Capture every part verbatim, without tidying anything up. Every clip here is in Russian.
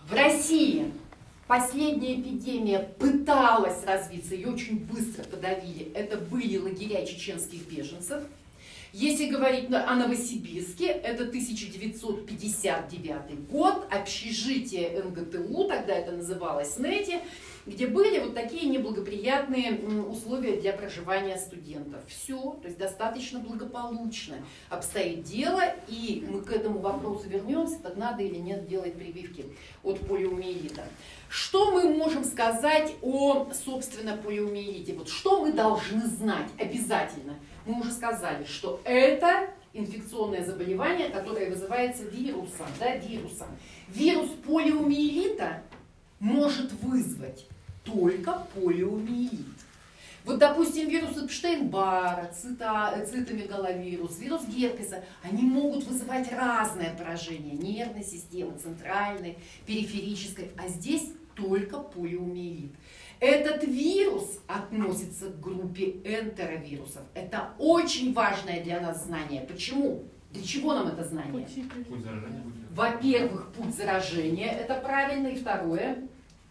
В России последняя эпидемия пыталась развиться, ее очень быстро подавили. Это были лагеря чеченских беженцев. Если говорить о Новосибирске, это тысяча девятьсот пятьдесят девятый год, общежитие эн гэ тэ у, тогда это называлось НЭТИ, где были вот такие неблагоприятные условия для проживания студентов. Все, то есть достаточно благополучно обстоит дело, и мы к этому вопросу вернемся, так надо или нет делать прививки от полиомиелита. Что мы можем сказать о, собственно, полиомиелите? Вот что мы должны знать обязательно? Мы уже сказали, что это инфекционное заболевание, которое вызывается вирусом. Да, вирусом. Вирус полиомиелита может вызвать только полиомиелит. Вот, допустим, вирус Эпштейн-Барра, цита, цитомегаловирус, вирус герпеса, они могут вызывать разное поражение нервной системы, центральной, периферической, а здесь только полиомиелит. Этот вирус относится к группе энтеровирусов. Это очень важное для нас знание. Почему? Для чего нам это знание? Путь заражения. Во-первых, путь заражения, это правильно. И второе,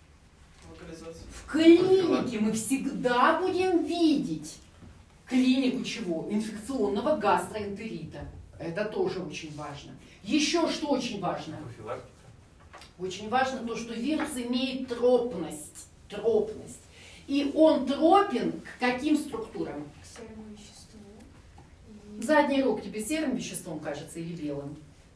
в клинике мы всегда будем видеть клинику чего? Инфекционного гастроэнтерита. Это тоже очень важно. Еще что очень важно? Профилактика. Очень важно то, что вирус имеет тропность. Тропность. И он тропен к каким структурам? К серому веществу. И... Задний рог тебе серым веществом кажется или белым?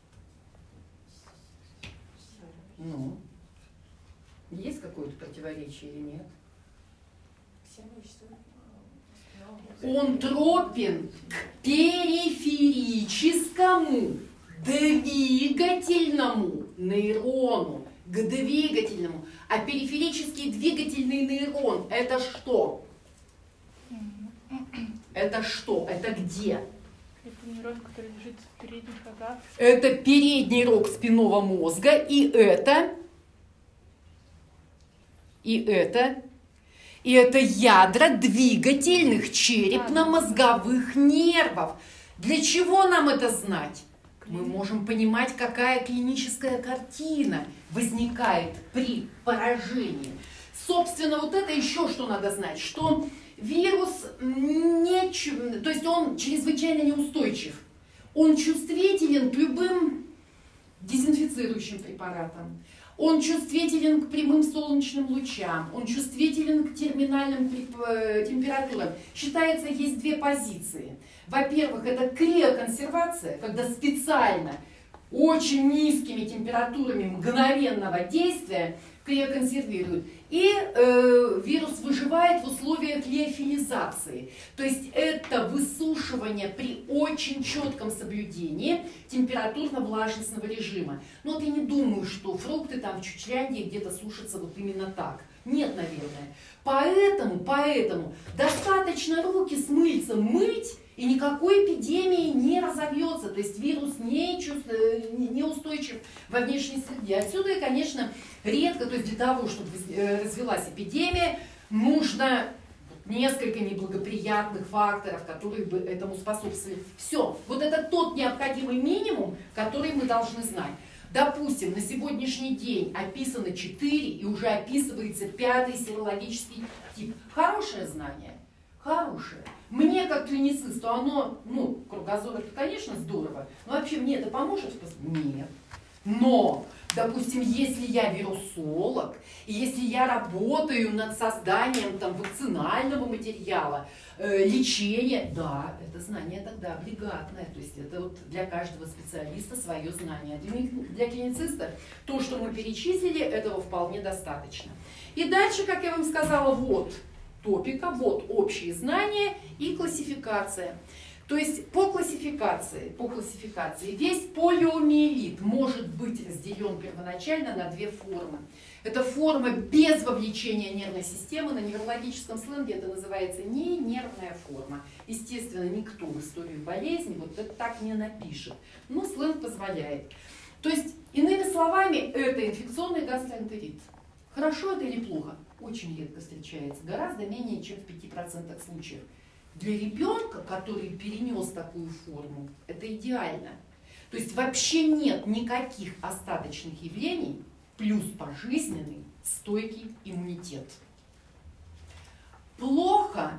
Ну, есть какое-то противоречие или нет? К серому веществу. Он тропен к периферическому двигательному нейрону. К двигательному. А периферический двигательный нейрон это что? Это что? Это где? Это нейрон, который лежит в передних рогах. Это передний рог спинного мозга, и это, и это, и это ядра двигательных черепно-мозговых нервов. Для чего нам это знать? Мы можем понимать, какая клиническая картина возникает при поражении. Собственно, вот это еще что надо знать, что вирус, не, то есть он чрезвычайно неустойчив. Он чувствителен к любым дезинфицирующим препаратам. Он чувствителен к прямым солнечным лучам. Он чувствителен к терминальным температурам. Считается, есть две позиции. Во-первых, это криоконсервация, когда специально очень низкими температурами мгновенного действия криоконсервируют. И э, вирус выживает в условиях лиофилизации. То есть это высушивание при очень четком соблюдении температурно-влажностного режима. Но вот я не думаю, что фрукты там в Чучляндии где-то сушатся вот именно так. Нет, наверное. Поэтому, поэтому достаточно руки с мыльцем мыть, и никакой эпидемии не разовьется. То есть вирус не, чувств... не устойчив во внешней среде. Отсюда, и, конечно, редко, то есть для того, чтобы развилась эпидемия, нужно несколько неблагоприятных факторов, которые бы этому способствовали. Все. Вот это тот необходимый минимум, который мы должны знать. Допустим, на сегодняшний день описано четыре и уже описывается пятый серологический тип. Хорошее знание. Хорошее. Мне, как клиницисту, оно, ну, кругозор это, конечно, здорово, но вообще мне это поможет? Нет. Но, допустим, если я вирусолог, и если я работаю над созданием там, вакцинального материала, э, лечения, да, это знание тогда облигатное. То есть это вот для каждого специалиста свое знание. Для, для клинициста то, что мы перечислили, этого вполне достаточно. И дальше, как я вам сказала, вот топика, вот общие знания и классификация. То есть по классификации, по классификации весь полиомиелит может быть разделен первоначально на две формы. Это форма без вовлечения нервной системы, на неврологическом сленге это называется не нервная форма. Естественно, никто в историю болезни вот это так не напишет, но сленг позволяет. То есть, иными словами, это инфекционный гастроэнтерит. Хорошо это или плохо? Очень редко встречается, гораздо менее, чем в пяти процентах случаев. Для ребенка, который перенес такую форму, это идеально. То есть вообще нет никаких остаточных явлений, плюс пожизненный стойкий иммунитет. Плохо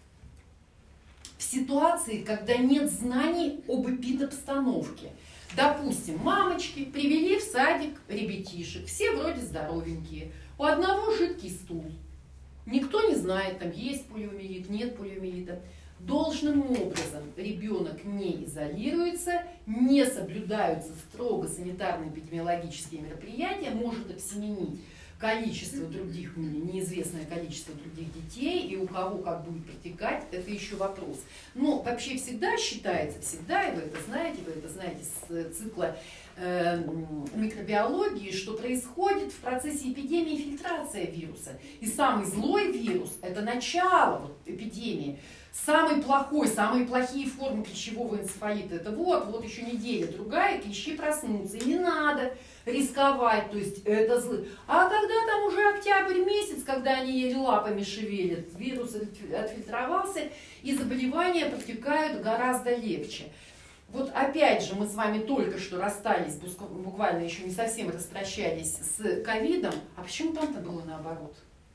в ситуации, когда нет знаний об эпидобстановке. Допустим, мамочки привели в садик ребятишек, все вроде здоровенькие, у одного жидкий стул. Никто не знает, там есть полиомиелит, нет полиомиелита. Должным образом ребенок не изолируется, не соблюдаются строго санитарно-эпидемиологические мероприятия, может обсеменить количество других, неизвестное количество других детей, и у кого как будет протекать, это еще вопрос. Но вообще всегда считается, всегда, и вы это знаете, вы это знаете с цикла э, микробиологии, что происходит в процессе эпидемии фильтрация вируса. И самый злой вирус – это начало вот, эпидемии. Самый плохой, самые плохие формы клещевого энцефалита – это вот, вот еще неделя, другая, клещи проснутся. И не надо рисковать, то есть это зло. А когда там уже октябрь месяц, когда они еле лапами шевелят, вирус отфильтровался, и заболевания протекают гораздо легче. Вот опять же, мы с вами только что расстались, буквально еще не совсем распрощались с ковидом, а почему там-то было наоборот?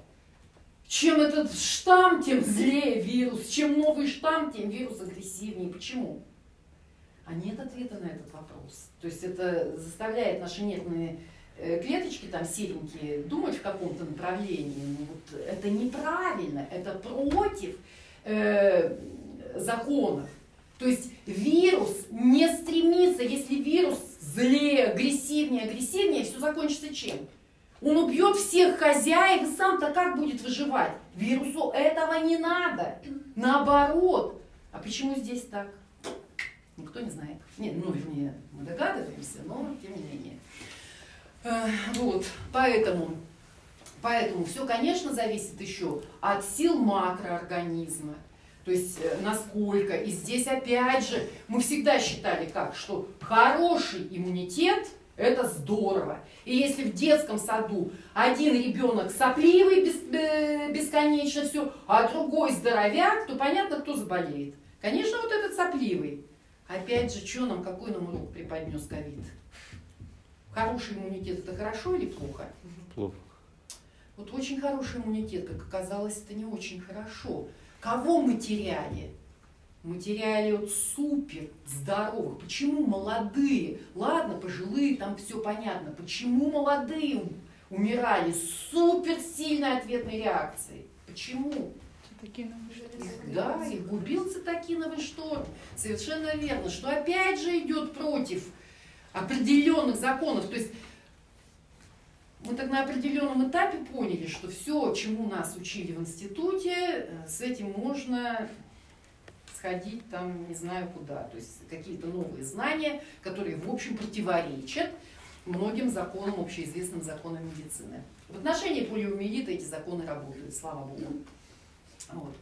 Чем этот штамм, тем злее вирус. Чем новый штамм, тем вирус агрессивнее. Почему? А нет ответа на этот вопрос. То есть это заставляет наши нервные клеточки, там серенькие, думать в каком-то направлении. Ну, вот это неправильно, это против э, законов. То есть вирус не стремится, если вирус злее, агрессивнее, агрессивнее, все закончится чем? Он убьет всех хозяев, и сам-то как будет выживать? Вирусу этого не надо. Наоборот. А почему здесь так? Никто не знает. Нет, ну, вернее, мы догадываемся, но тем не менее. Вот, поэтому, поэтому все, конечно, зависит еще от сил макроорганизма. То есть насколько. И здесь опять же, мы всегда считали как, что хороший иммунитет – это здорово. И если в детском саду один ребенок сопливый бес, бесконечно все, а другой здоровяк, то понятно, кто заболеет. Конечно, вот этот сопливый. Опять же, что нам, какой нам урок преподнес ковид? Хороший иммунитет – это хорошо или плохо? Плохо. Вот очень хороший иммунитет, как оказалось, это не очень хорошо. Кого мы теряли? Мы теряли вот супер здоровых. Почему молодые? Ладно, пожилые, там все понятно. Почему молодые умирали с супер сильной ответной реакцией? Почему? Цитокиновый шторм. Да, их губил цитокиновый шторм. Совершенно верно. Что опять же идет против определенных законов. То есть мы так на определенном этапе поняли, что все, чему нас учили в институте, с этим можно сходить там не знаю куда. То есть какие-то новые знания, которые в общем противоречат многим законам, общеизвестным законам медицины. В отношении полиомиелита эти законы работают, слава богу. Вот.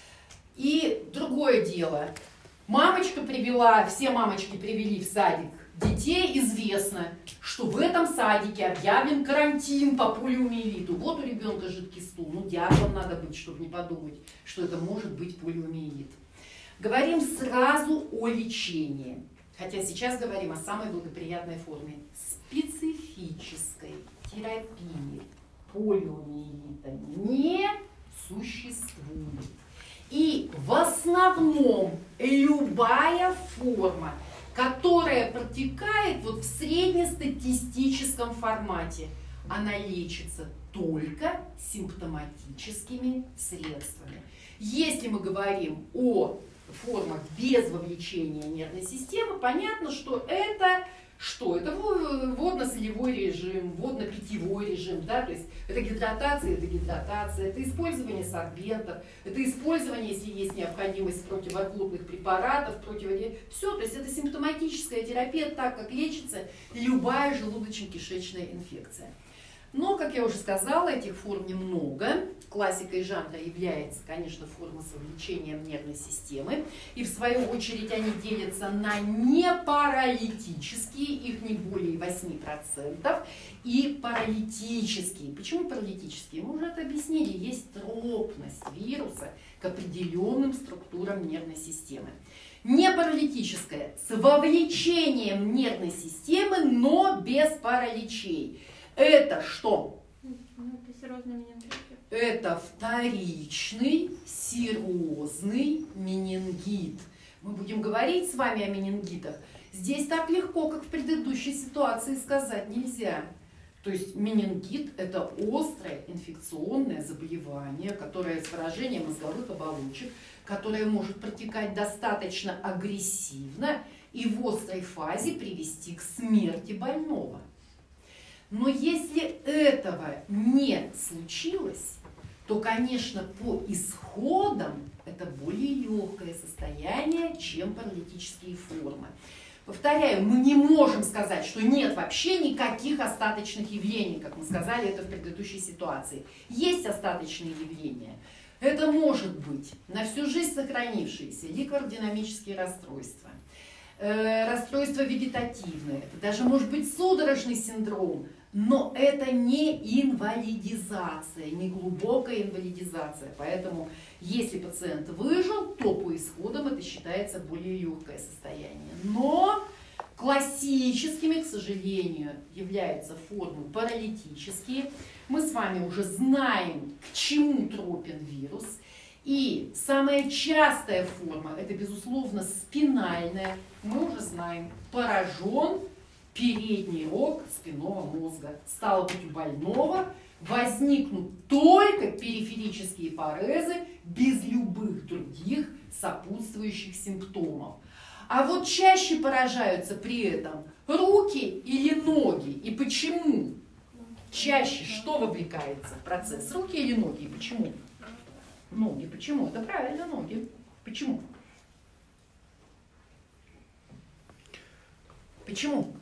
И другое дело. Мамочка привела, все мамочки привели в садик детей, известно, что в этом садике объявлен карантин по полиомиелиту. Вот у ребенка жидкий стул. Ну, дьяволом надо быть, чтобы не подумать, что это может быть полиомиелит. Говорим сразу о лечении. Хотя сейчас говорим о самой благоприятной форме. Специфической терапии полиомиелита не существует. И в основном любая форма, которая протекает вот в среднестатистическом формате, она лечится только симптоматическими средствами. Если мы говорим о формах без вовлечения нервной системы, понятно, что это что? Это водно-солевой режим, водно-питьевой режим, да, то есть это гидратация, это гидратация, это использование сорбентов, это использование, если есть необходимость, противорвотных препаратов, противодействия, все, то есть это симптоматическая терапия, так как лечится любая желудочно-кишечная инфекция. Но, как я уже сказала, этих форм немного. Классикой жанра является, конечно, форма с вовлечением нервной системы. И в свою очередь они делятся на непаралитические, их не более восемь процентов, и паралитические. Почему паралитические? Мы уже это объяснили. Есть тропность вируса к определенным структурам нервной системы. Непаралитическая с вовлечением нервной системы, но без параличей. Это что? Ну, это серозный менингит. Это вторичный серозный менингит. Мы будем говорить с вами о менингитах. Здесь так легко, как в предыдущей ситуации, сказать нельзя. То есть менингит – это острое инфекционное заболевание, которое с выражением мозговых оболочек, которое может протекать достаточно агрессивно и в острой фазе привести к смерти больного. Но если этого не случилось, то, конечно, по исходам это более легкое состояние, чем паралитические формы. Повторяю, мы не можем сказать, что нет вообще никаких остаточных явлений, как мы сказали это в предыдущей ситуации. Есть остаточные явления. Это может быть на всю жизнь сохранившиеся ликвор-динамические расстройства, э, расстройства вегетативные, это даже может быть судорожный синдром, но это не инвалидизация, не глубокая инвалидизация. Поэтому, если пациент выжил, то по исходам это считается более легкое состояние. Но классическими, к сожалению, являются формы паралитические. Мы с вами уже знаем, к чему тропен вирус. И самая частая форма, это, безусловно, спинальная. Мы уже знаем, поражен передний рог спинного мозга. Стало быть, у больного возникнут только периферические парезы без любых других сопутствующих симптомов. А вот чаще поражаются при этом руки или ноги. И почему? Чаще что вовлекается в процесс? Руки или ноги? И почему? Ноги. Почему? Это правильно, ноги. Почему? Почему?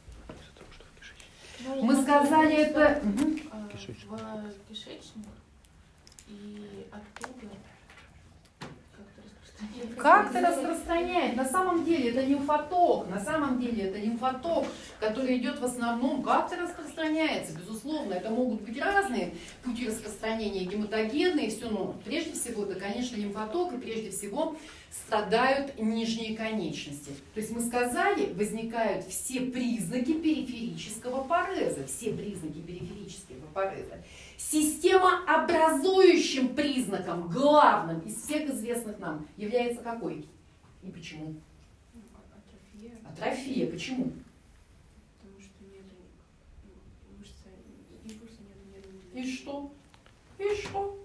Ну, Мы сказали это... В кишечник и оттуда как-то распространяется. Как-то распространяет. На самом деле это лимфоток. На самом деле это лимфоток, который идет в основном, как-то распространяется. Безусловно, это могут быть разные пути распространения, гематогенные, все, но прежде всего это, конечно, лимфоток, и прежде всего страдают нижние конечности. То есть мы сказали, возникают все признаки периферического пареза, все признаки периферического пареза. Системообразующим признаком, главным из всех известных нам, является какой? И почему? Атрофия. Атрофия. Почему? Потому что нет мышцы, импульса нет, нет. И что? И что?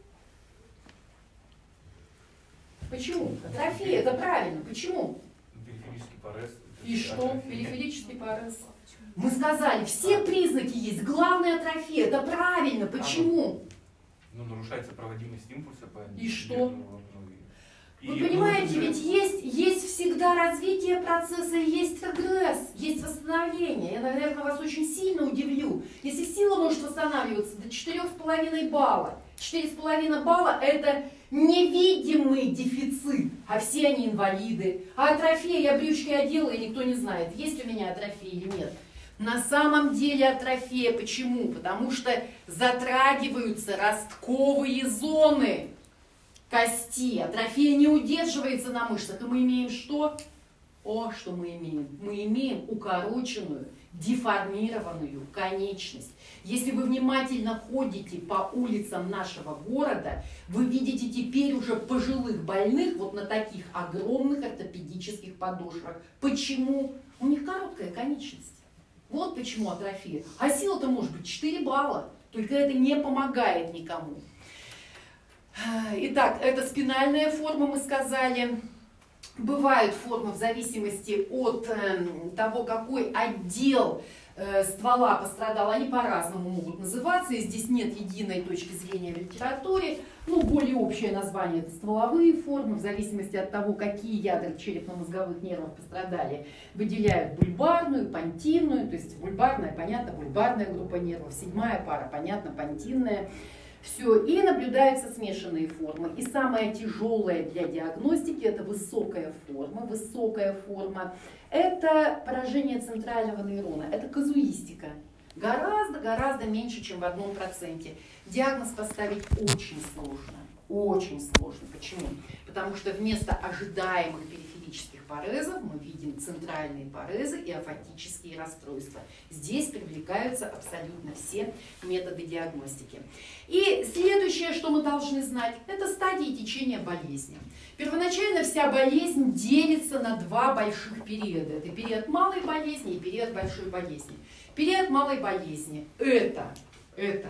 Почему? Атрофия, это правильно. Почему? Периферический парез. И что? Атрофия. Периферический парез. Мы сказали, все признаки есть. Главная атрофия. Это правильно. Почему? Ну, нарушается проводимость импульса по И что? нервному, ну, и- Вы и- понимаете, ну, ведь есть, есть всегда развитие процесса, есть регресс, есть восстановление. Я, наверное, вас очень сильно удивлю. Если сила может восстанавливаться до четырёх с половиной балла, четыре с половиной балла – это невидимый дефицит, а все они инвалиды. А атрофия, я брючки одела, и никто не знает, есть у меня атрофия или нет. На самом деле атрофия. Почему? Потому что затрагиваются ростковые зоны кости. Атрофия не удерживается на мышцах. И мы имеем что? О, что мы имеем? Мы имеем укороченную, деформированную конечность. Если вы внимательно ходите по улицам нашего города, вы видите теперь уже пожилых больных вот на таких огромных ортопедических подошвах. Почему? У них короткая конечность. Вот почему атрофия. А сила-то может быть четыре балла. Только это не помогает никому. Итак, это спинальная форма, мы сказали. Бывают формы в зависимости от э, того, какой отдел э, ствола пострадал. Они по-разному могут называться. И здесь нет единой точки зрения в литературе. Ну, более общее название – это стволовые формы. В зависимости от того, какие ядра черепно-мозговых нервов пострадали, выделяют бульбарную, понтинную. То есть бульбарная, понятно, бульбарная группа нервов. Седьмая пара, понятно, понтинная. Все, и наблюдаются смешанные формы. И самая тяжелая для диагностики – это высокая форма. Высокая форма – это поражение центрального нейрона, это казуистика. Гораздо-гораздо меньше, чем в одном проценте. Диагноз поставить очень сложно. Очень сложно. Почему? Потому что вместо ожидаемых периферических афатических парезов мы видим центральные парезы и афатические расстройства. Здесь привлекаются абсолютно все методы диагностики. И следующее, что мы должны знать, это стадии течения болезни. Первоначально вся болезнь делится на два больших периода. Это период малой болезни и период большой болезни. Период малой болезни – это, это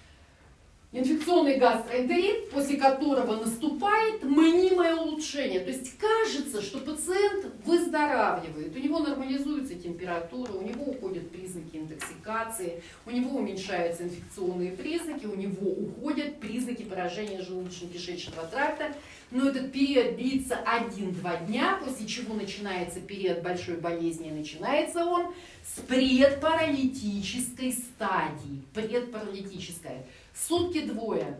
инфекционный гастроэнтерит, после которого наступает мнимое улучшение. То есть кажется, что пациент выздоравливает, у него нормализуется температура, у него уходят признаки интоксикации, у него уменьшаются инфекционные признаки, у него уходят признаки поражения желудочно-кишечного тракта. Но этот период длится один-два дня, после чего начинается период большой болезни. Начинается он с предпаралитической стадии. Предпаралитическая. Сутки-двое.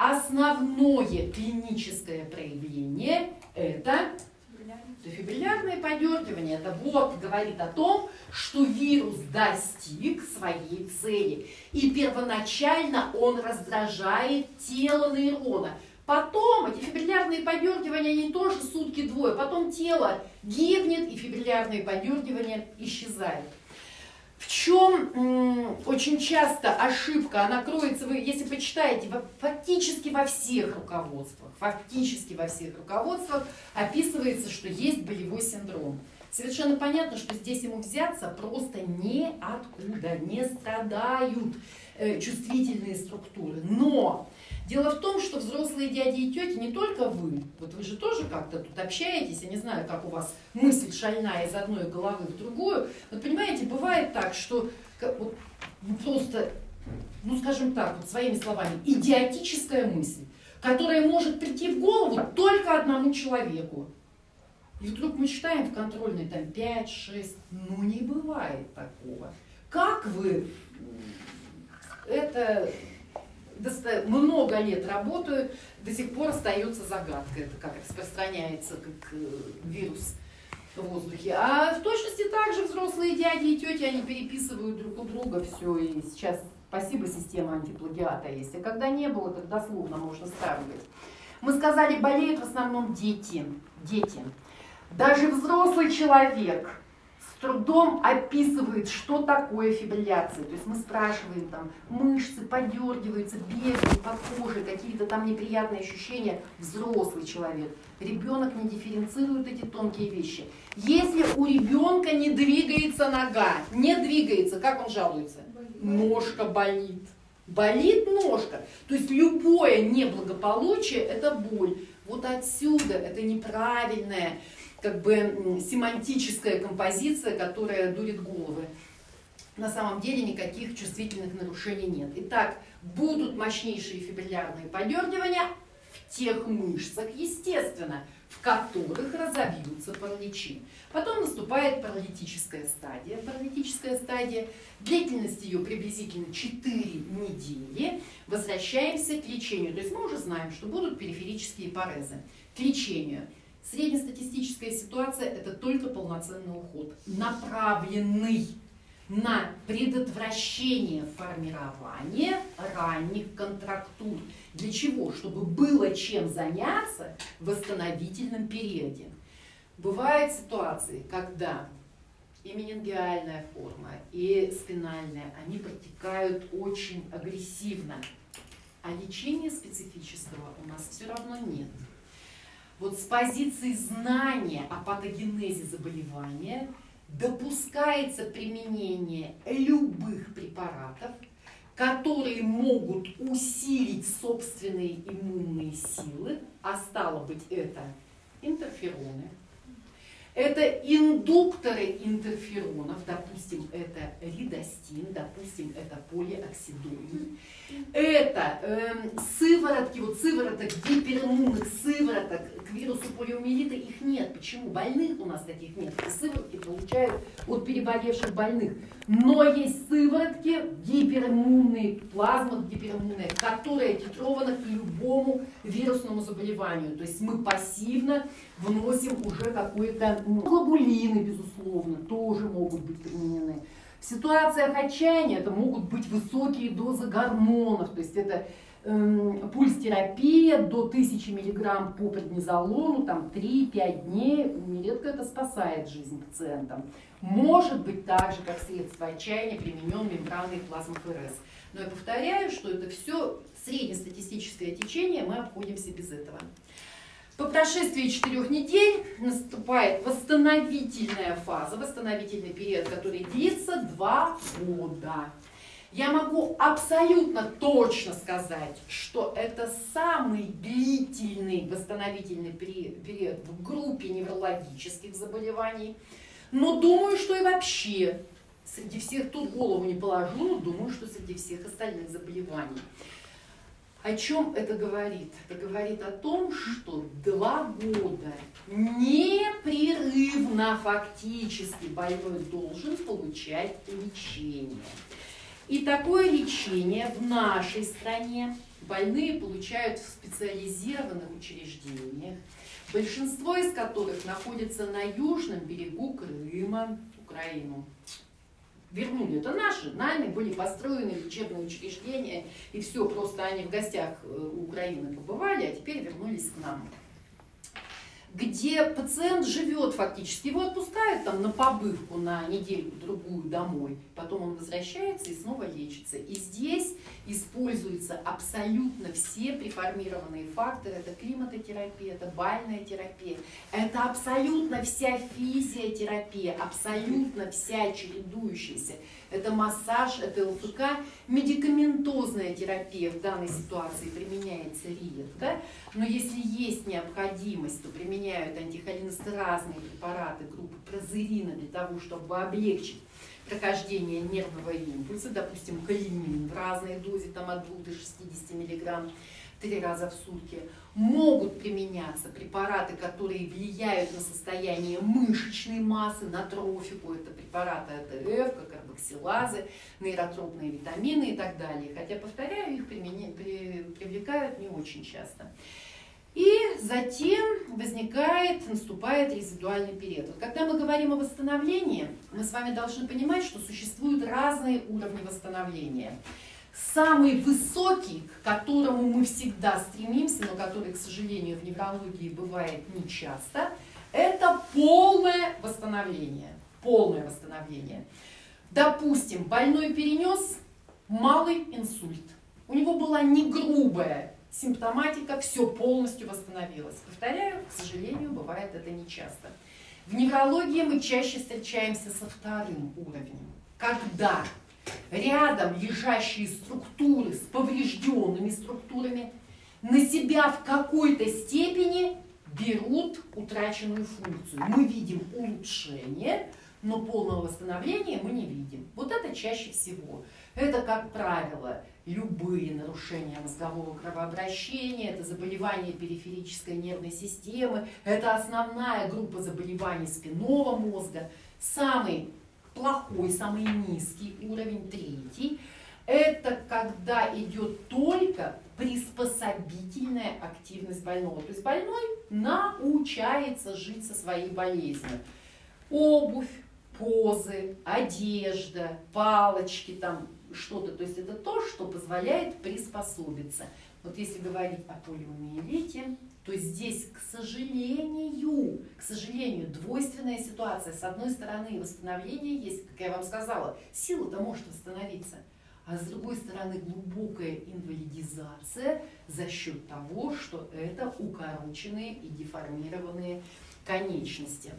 Основное клиническое проявление – это дефибриллярное подергивание. Это вот говорит о том, что вирус достиг своей цели. И первоначально он раздражает тело нейрона. Потом эти фибриллярные подергивания, они тоже сутки-двое. Потом тело гибнет, и фибриллярные подергивания исчезают. В чем м, очень часто ошибка, она кроется, вы, если почитаете, фактически во всех руководствах, фактически во всех руководствах описывается, что есть болевой синдром. Совершенно понятно, что здесь ему взяться просто неоткуда, не страдают э, чувствительные структуры. Но дело в том, что взрослые дяди и тети, не только вы, вот вы же тоже как-то тут общаетесь, я не знаю, как у вас мысль шальная из одной головы в другую. Вот понимаете, бывает так, что вот, ну, просто, ну скажем так, вот своими словами, идиотическая мысль, которая может прийти в голову только одному человеку. И вдруг мы читаем в контрольной там пять-шесть, ну не бывает такого. Как вы это... много лет работаю, до сих пор остается загадкой, это как распространяется как вирус в воздухе. А в точности также взрослые дяди и тети, они переписывают друг у друга все, и сейчас, спасибо, система антиплагиата есть. А когда не было, так дословно можно сравнивать. Мы сказали, болеют в основном дети. Дети. Даже взрослый человек с трудом описывает, что такое фибрилляция. То есть мы спрашиваем, там, мышцы подергиваются, бегают по коже, какие-то там неприятные ощущения. Взрослый человек. Ребенок не дифференцирует эти тонкие вещи. Если у ребенка не двигается нога, не двигается, как он жалуется? Ножка болит. Болит ножка. То есть любое неблагополучие – это боль. Вот отсюда это неправильная, как бы семантическая композиция, которая дурит головы. На самом деле никаких чувствительных нарушений нет. Итак, будут мощнейшие фибриллярные подергивания в тех мышцах, естественно, в которых разовьются параличи. Потом наступает паралитическая стадия. Паралитическая стадия, длительность ее приблизительно четыре недели. Возвращаемся к лечению. То есть мы уже знаем, что будут периферические парезы. К лечению. Среднестатистическая ситуация – это только полноценный уход, направленный на предотвращение формирования ранних контрактур. Для чего? Чтобы было чем заняться в восстановительном периоде. Бывают ситуации, когда и менингиальная форма, и спинальная, они протекают очень агрессивно, а лечения специфического у нас все равно нет. Вот с позиции знания о патогенезе заболевания допускается применение любых препаратов, которые могут усилить собственные иммунные силы, а стало быть, это интерфероны, это индукторы интерферонов, допустим, это ридостин, допустим, это полиоксидоин. Это э, сыворотки, вот сывороток, гипериммунных сывороток к вирусу полиомиелита, их нет. Почему? Больных у нас таких нет. И сыворотки получают от переболевших больных. Но есть сыворотки гипериммунные, плазма гипериммунная, которая титрована к любому вирусному заболеванию. То есть мы пассивно вносим уже какой-то, ну, глобулины, безусловно, тоже могут быть применены. В ситуациях отчаяния это могут быть высокие дозы гормонов, то есть это эм, пульс-терапия до тысячи миллиграмм по преднизолону, там три-пять дней, нередко это спасает жизнь пациентам. Может быть так же, как средство отчаяния, применен мембранный плазмоферез. Но я повторяю, что это все среднестатистическое течение, мы обходимся без этого. По прошествии четырех недель наступает восстановительная фаза, восстановительный период, который длится два года. Я могу абсолютно точно сказать, что это самый длительный восстановительный период в группе неврологических заболеваний. Но думаю, что и вообще среди всех, тут голову не положу, но думаю, что среди всех остальных заболеваний. О чем это говорит? Это говорит о том, что два года непрерывно фактически больной должен получать лечение. И такое лечение в нашей стране больные получают в специализированных учреждениях, большинство из которых находится на южном берегу Крыма, Украину. Вернули, это наши, нами были построены лечебные учреждения, и все, просто они в гостях у Украины побывали, а теперь вернулись к нам. Где пациент живет фактически, его отпускают там на побывку на неделю-другую домой, потом он возвращается и снова лечится. И здесь используются абсолютно все преформированные факторы, это климатотерапия, это бальная терапия, это абсолютно вся физиотерапия, абсолютно вся чередующаяся. Это массаж, это ЛФК, медикаментозная терапия в данной ситуации применяется редко, но если есть необходимость, то применяют антихолинестеразные препараты группы прозерина для того, чтобы облегчить прохождение нервного импульса, допустим, калинин в разной дозе, там от двух до шестидесяти миллиграмм, три раза в сутки. Могут применяться препараты, которые влияют на состояние мышечной массы, на трофику, это препараты АТФ, как карбоксилазы, нейротропные витамины и так далее. Хотя, повторяю, их применя... при... привлекают не очень часто. И затем возникает, наступает резидуальный период. Вот когда мы говорим о восстановлении, мы с вами должны понимать, что существуют разные уровни восстановления. Самый высокий, к которому мы всегда стремимся, но который, к сожалению, в неврологии бывает нечасто, это полное восстановление. Полное восстановление. Допустим, больной перенес малый инсульт. У него была не грубая симптоматика, все полностью восстановилось. Повторяю, к сожалению, бывает это нечасто. В неврологии мы чаще встречаемся со вторым уровнем. Когда рядом лежащие структуры с поврежденными структурами на себя в какой-то степени берут утраченную функцию. Мы видим улучшение, но полного восстановления мы не видим. Вот это чаще всего. Это, как правило, любые нарушения мозгового кровообращения, это заболевания периферической нервной системы, это основная группа заболеваний спинного мозга. Самый плохой, самый низкий уровень, третий, это когда идет только приспособительная активность больного. То есть больной научается жить со своей болезнью. Обувь, позы, одежда, палочки, там что-то. То есть это то, что позволяет приспособиться. Вот если говорить о полиомиелите, то здесь, к сожалению, к сожалению, двойственная ситуация. С одной стороны, восстановление есть, как я вам сказала, сила-то может восстановиться. А с другой стороны, глубокая инвалидизация за счет того, что это укороченные и деформированные конечности.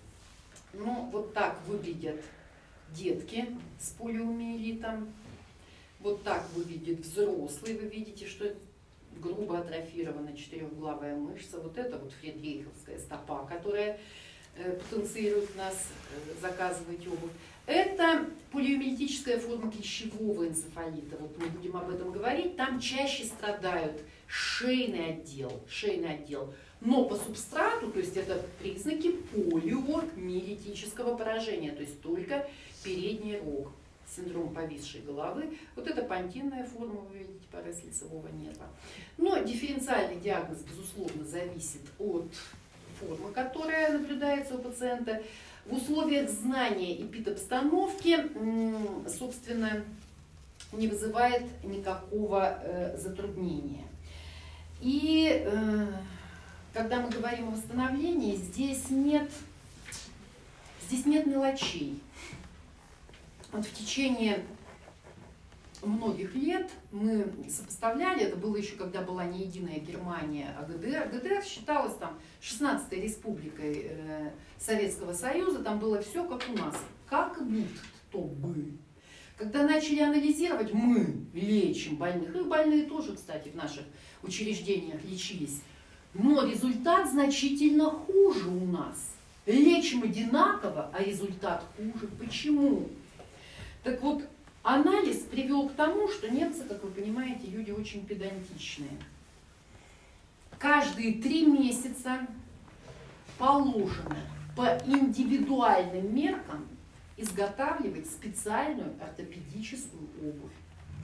Ну, вот так выглядят детки с полиомиелитом. Вот так выглядит взрослый. Вы видите, что это грубо атрофирована четырехглавая мышца. Вот это вот фридриховская стопа, которая э, потенцирует нас э, заказывать обувь. Это полиомиелитическая форма клещевого энцефалита. Вот мы будем об этом говорить. Там чаще страдают шейный отдел, шейный отдел. Но по субстрату, то есть это признаки полиомиелитического поражения, то есть только передний рог, синдром повисшей головы. Вот это пантинная форма, вы видите, парез лицевого нерва. Но дифференциальный диагноз, безусловно, зависит от формы, которая наблюдается у пациента. В условиях знания эпидобстановки, собственно, не вызывает никакого э, затруднения. И э, когда мы говорим о восстановлении, здесь нет, здесь нет мелочей. Вот в течение многих лет мы сопоставляли, это было еще когда была не единая Германия, а ГДР. ГДР считалась там шестнадцатой республикой э, Советского Союза, там было все как у нас, как будто бы. Когда начали анализировать, мы лечим больных, и больные тоже, кстати, в наших учреждениях лечились, но результат значительно хуже у нас. Лечим одинаково, а результат хуже. Почему? Так вот, анализ привел к тому, что немцы, как вы понимаете, люди очень педантичные. Каждые три месяца положено по индивидуальным меркам изготавливать специальную ортопедическую обувь.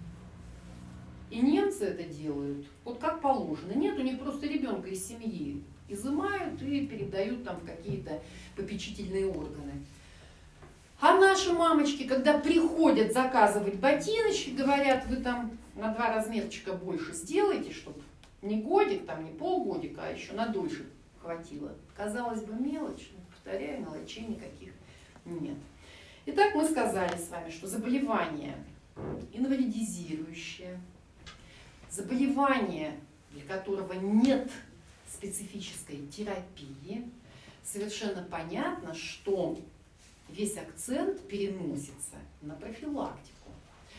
И немцы это делают вот как положено. Нет, у них просто ребенка из семьи изымают и передают там какие-то попечительные органы. А наши мамочки, когда приходят заказывать ботиночки, говорят, вы там на два размерчика больше сделайте, чтобы не годик, там не полгодика, а еще на дольше хватило. Казалось бы, мелочь, но, повторяю, мелочей никаких нет. Итак, мы сказали с вами, что заболевание инвалидизирующее, заболевание, для которого нет специфической терапии, совершенно понятно, что весь акцент переносится на профилактику.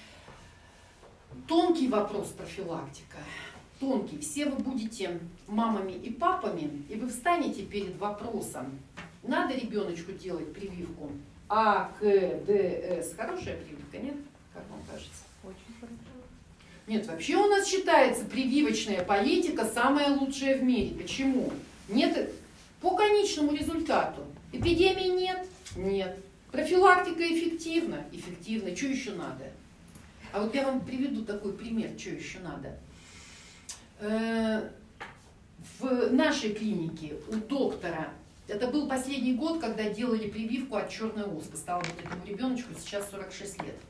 Тонкий вопрос профилактика. Тонкий. Все вы будете мамами и папами, и вы встанете перед вопросом, надо ребеночку делать прививку А, К, Д, С. Хорошая прививка, нет? Как вам кажется? Очень хорошо. Нет, вообще у нас считается прививочная политика самая лучшая в мире. Почему? Нет, по конечному результату. Эпидемии нет? Нет. Профилактика эффективна? Эффективна. Что еще надо? А вот я вам приведу такой пример, что еще надо. В нашей клинике у доктора, это был последний год, когда делали прививку от черной оспы. Стало вот этому ребеночку сейчас сорок шесть лет.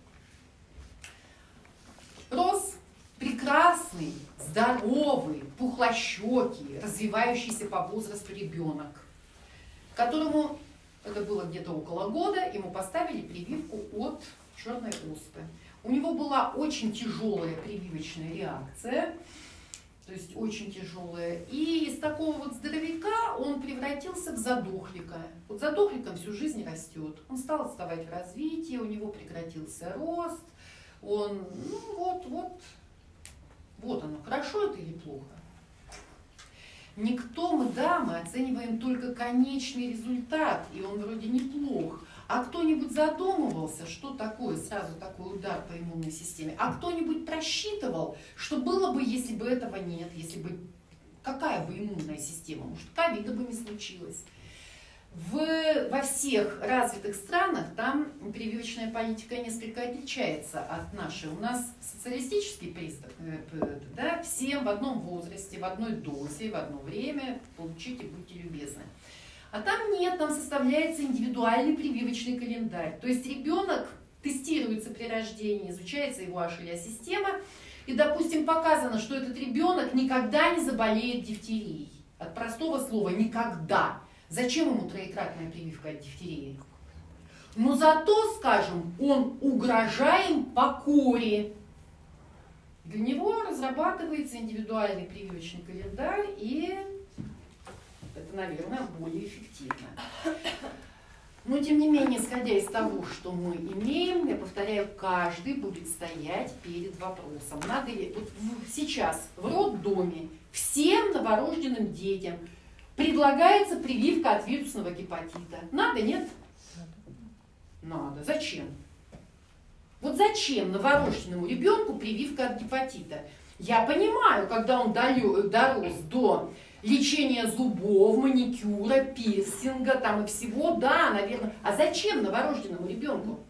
Рос прекрасный, здоровый, пухлощекий, развивающийся по возрасту ребенок, которому, это было где-то около года, ему поставили прививку от черной оспы. У него была очень тяжелая прививочная реакция, то есть очень тяжелая. И из такого вот здоровяка он превратился в задохлика. Вот задохликом всю жизнь растет. Он стал отставать в развитии, у него прекратился рост. Он, ну вот, вот, вот оно, хорошо это или плохо? Никто мы, да, мы оцениваем только конечный результат, и он вроде неплох. А кто-нибудь задумывался, что такое сразу такой удар по иммунной системе? А кто-нибудь просчитывал, что было бы, если бы этого нет, если бы, какая бы иммунная система? Может, ковида бы не случилось? В, во всех развитых странах там прививочная политика несколько отличается от нашей. У нас социалистический приступ, да, всем в одном возрасте, в одной дозе, в одно время получите, будьте любезны. А там нет, там составляется индивидуальный прививочный календарь. То есть ребенок тестируется при рождении, изучается его ашилия-система, и, допустим, показано, что этот ребенок никогда не заболеет дифтерией. От простого слова «никогда». Зачем ему троекратная прививка от дифтерии? Но зато, скажем, он угрожаем по кори. Для него разрабатывается индивидуальный прививочный календарь, и это, наверное, более эффективно. Но, тем не менее, исходя из того, что мы имеем, я повторяю, каждый будет стоять перед вопросом. Надо ли, вот сейчас в роддоме всем новорожденным детям предлагается прививка от вирусного гепатита. Надо, нет? Надо. Зачем? Вот зачем новорожденному ребенку прививка от гепатита? Я понимаю, когда он дорос до лечения зубов, маникюра, пирсинга там и всего, да, наверное. А зачем новорожденному ребенку?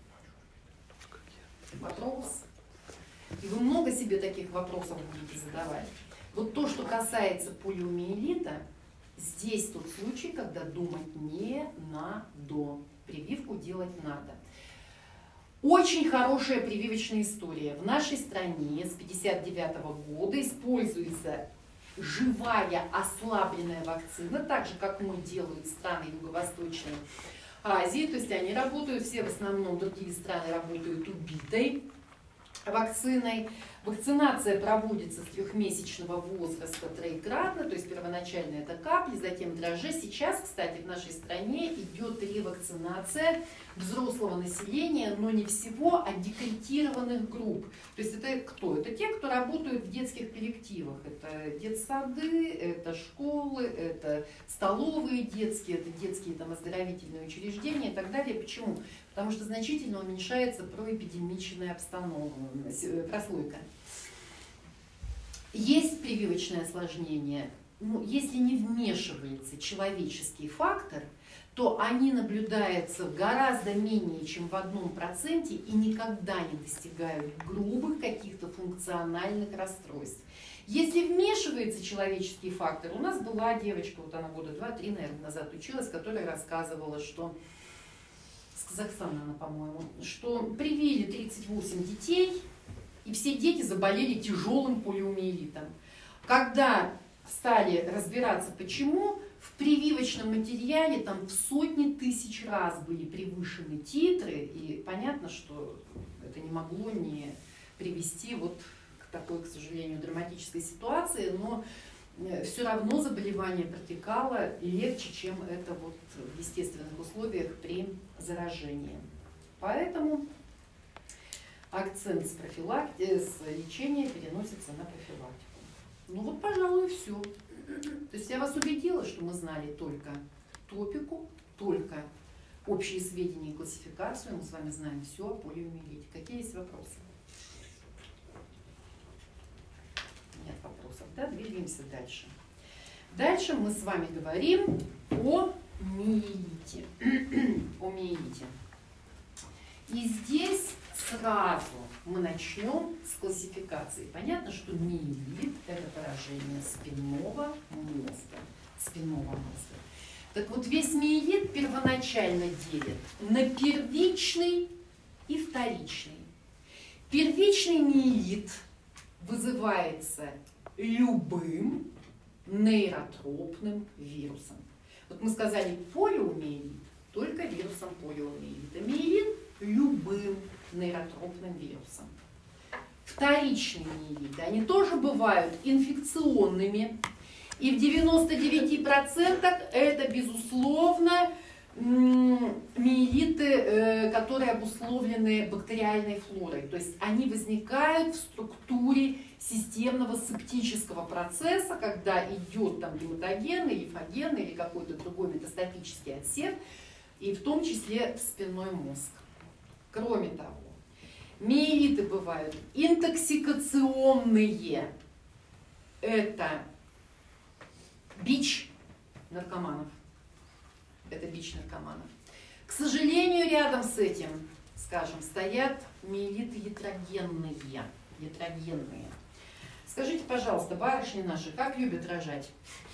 Вопрос. И вы много себе таких вопросов будете задавать. Вот то, что касается полиомиелита, здесь тот случай, когда думать не надо. Прививку делать надо. Очень хорошая прививочная история. В нашей стране с пятьдесят девятого года используется живая ослабленная вакцина, так же, как мы делают страны Юго-Восточной Азии. То есть они работают, все в основном другие страны работают убитой вакциной. Вакцинация проводится с трехмесячного возраста троекратно, то есть первоначально это капли, затем дрожжи. Сейчас, кстати, в нашей стране идет ревакцинация взрослого населения, но не всего, а декретированных групп. То есть это кто? Это те, кто работают в детских коллективах. Это детсады, это школы, это столовые детские, это детские там оздоровительные учреждения и так далее. Почему? Потому что значительно уменьшается проэпидемичная обстановка, прослойка. Есть прививочное осложнение, но если не вмешивается человеческий фактор, то они наблюдаются гораздо менее, чем в одном проценте и никогда не достигают грубых каких-то функциональных расстройств. Если вмешивается человеческий фактор, у нас была девочка, вот она года два-три, наверное, назад училась, которая рассказывала, что с Казахстана она, по-моему, что привили тридцать восемь детей, и все дети заболели тяжелым полиомиелитом. Когда стали разбираться, почему, в прививочном материале там в сотни тысяч раз были превышены титры, и понятно, что это не могло не привести вот к такой, к сожалению, драматической ситуации, но все равно заболевание протекало легче, чем это вот в естественных условиях при заражении. Поэтому акцент с, профилакти... с лечения переносится на профилактику. Ну вот, пожалуй, и все. То есть я вас убедила, что мы знали только топику, только общие сведения и классификацию. Мы с вами знаем все о полиомиелите. Какие есть вопросы? Нет вопросов, да? Двигаемся дальше. Дальше мы с вами говорим о миелите. О миелите. И здесь сразу мы начнем с классификации. Понятно, что миелит – это поражение спинного мозга. Спинного мозга. Так вот, весь миелит первоначально делят на первичный и вторичный. Первичный миелит вызывается любым нейротропным вирусом. Вот мы сказали полиомиелит, только вирусом полиомиелита. Миелит любым нейротропным вирусом. Вторичные миелиты, они тоже бывают инфекционными. И в девяноста девяти процентах это, безусловно, миелиты, которые обусловлены бактериальной флорой. То есть они возникают в структуре системного септического процесса, когда идет там гематогенный, лимфогенный или какой-то другой метастатический отсев, и в том числе в спинной мозг. Кроме того, миелиты бывают интоксикационные. Это бич наркоманов. Это бич наркоманов. К сожалению, рядом с этим, скажем, стоят миелиты ятрогенные. Ятрогенные. Скажите, пожалуйста, барышни наши, как любят рожать?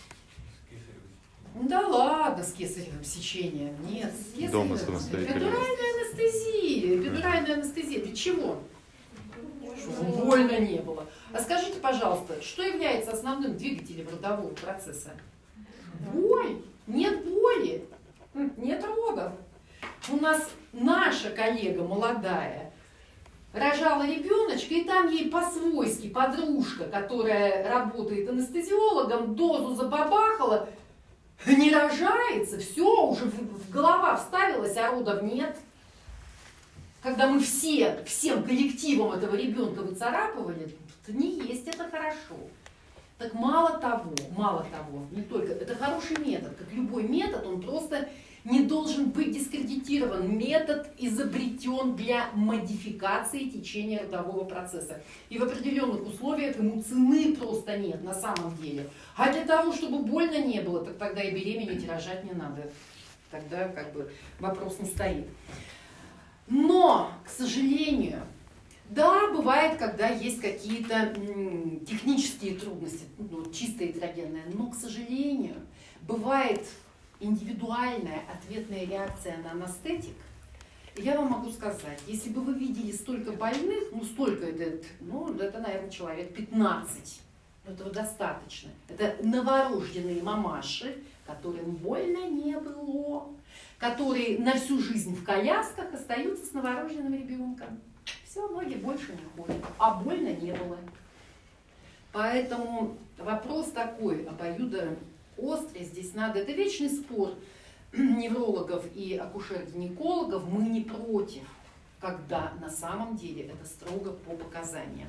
Да ладно, с кесаревым сечением. Нет, с кесаревым. Дома самостоятельно. Эпидуральная анестезия. Эпидуральная анестезия. Для чего? Чтобы больно не было. А скажите, пожалуйста, что является основным двигателем родового процесса? Боль. Нет боли. Нет родов. У нас наша коллега молодая рожала ребеночка, и там ей по-свойски подружка, которая работает анестезиологом, дозу забабахала, не рожается, все, уже в голова вставилась, а родов нет. Когда мы все, всем коллективом этого ребенка выцарапывали, не есть это хорошо. Так мало того, мало того, не только, это хороший метод, как любой метод, он просто не должен быть дискредитирован. Метод изобретен для модификации течения родового процесса. И в определенных условиях ему цены просто нет на самом деле. А для того, чтобы больно не было, так тогда и беременеть, и рожать не надо. Тогда как бы вопрос не стоит. Но, к сожалению, да, бывает, когда есть какие-то технические трудности, ну, чисто ятрогенные, но, к сожалению, бывает индивидуальная ответная реакция на анестетик, Я вам могу сказать, если бы вы видели столько больных, ну столько, это, ну это, наверное, человек пятнадцать. Этого достаточно. Это новорожденные мамаши, которым больно не было, которые на всю жизнь в колясках остаются с новорожденным ребенком. Все, ноги больше не ходят, а больно не было. Поэтому вопрос такой, обоюдоострый, здесь надо, это вечный спор неврологов и акушер-гинекологов, мы не против, когда на самом деле это строго по показаниям.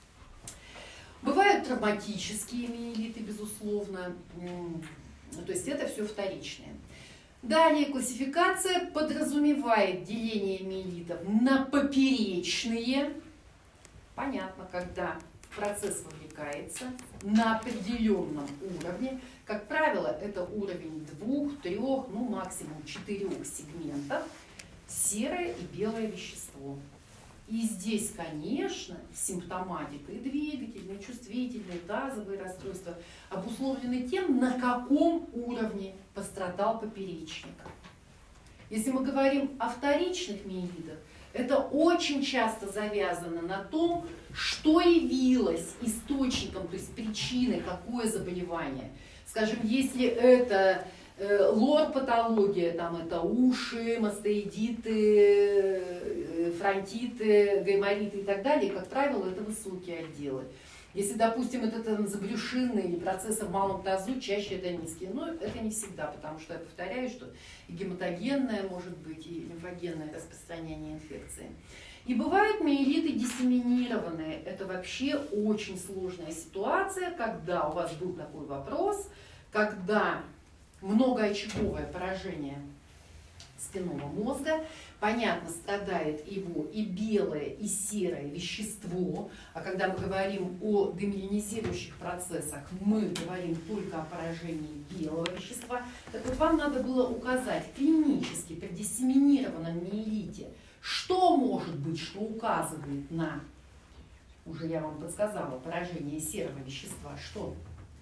Бывают травматические миелиты, безусловно, то есть это все вторичное. Далее классификация подразумевает деление миелитов на поперечные, понятно, когда процесс вовлекается на определенном уровне. Как правило, это уровень двух, трех, ну максимум четырех сегментов, серое и белое вещество. И здесь, конечно, симптоматика и двигательные, чувствительные, тазовые расстройства обусловлены тем, на каком уровне пострадал поперечник. Если мы говорим о вторичных миелитах, это очень часто завязано на том, что явилось источником, то есть причиной, какое заболевание. Скажем, если это э, лор-патология, там это уши, мастоидиты, э, фронтиты, гаймориты и так далее, как правило, это высокие отделы. Если, допустим, это там забрюшинные или процессы в малом тазу, чаще это низкие. Но это не всегда, потому что я повторяю, что и гематогенное может быть, и лимфогенное распространение инфекции. И бывают миелиты диссеминированные. Это вообще очень сложная ситуация, когда у вас был такой вопрос, когда многоочаговое поражение спинного мозга, понятно, страдает его и белое, и серое вещество, а когда мы говорим о демиелинизирующих процессах, мы говорим только о поражении белого вещества. Так вот, вам надо было указать клинически при диссеминированном миелите, что может быть, что указывает на, уже я вам подсказала, поражение серого вещества, что?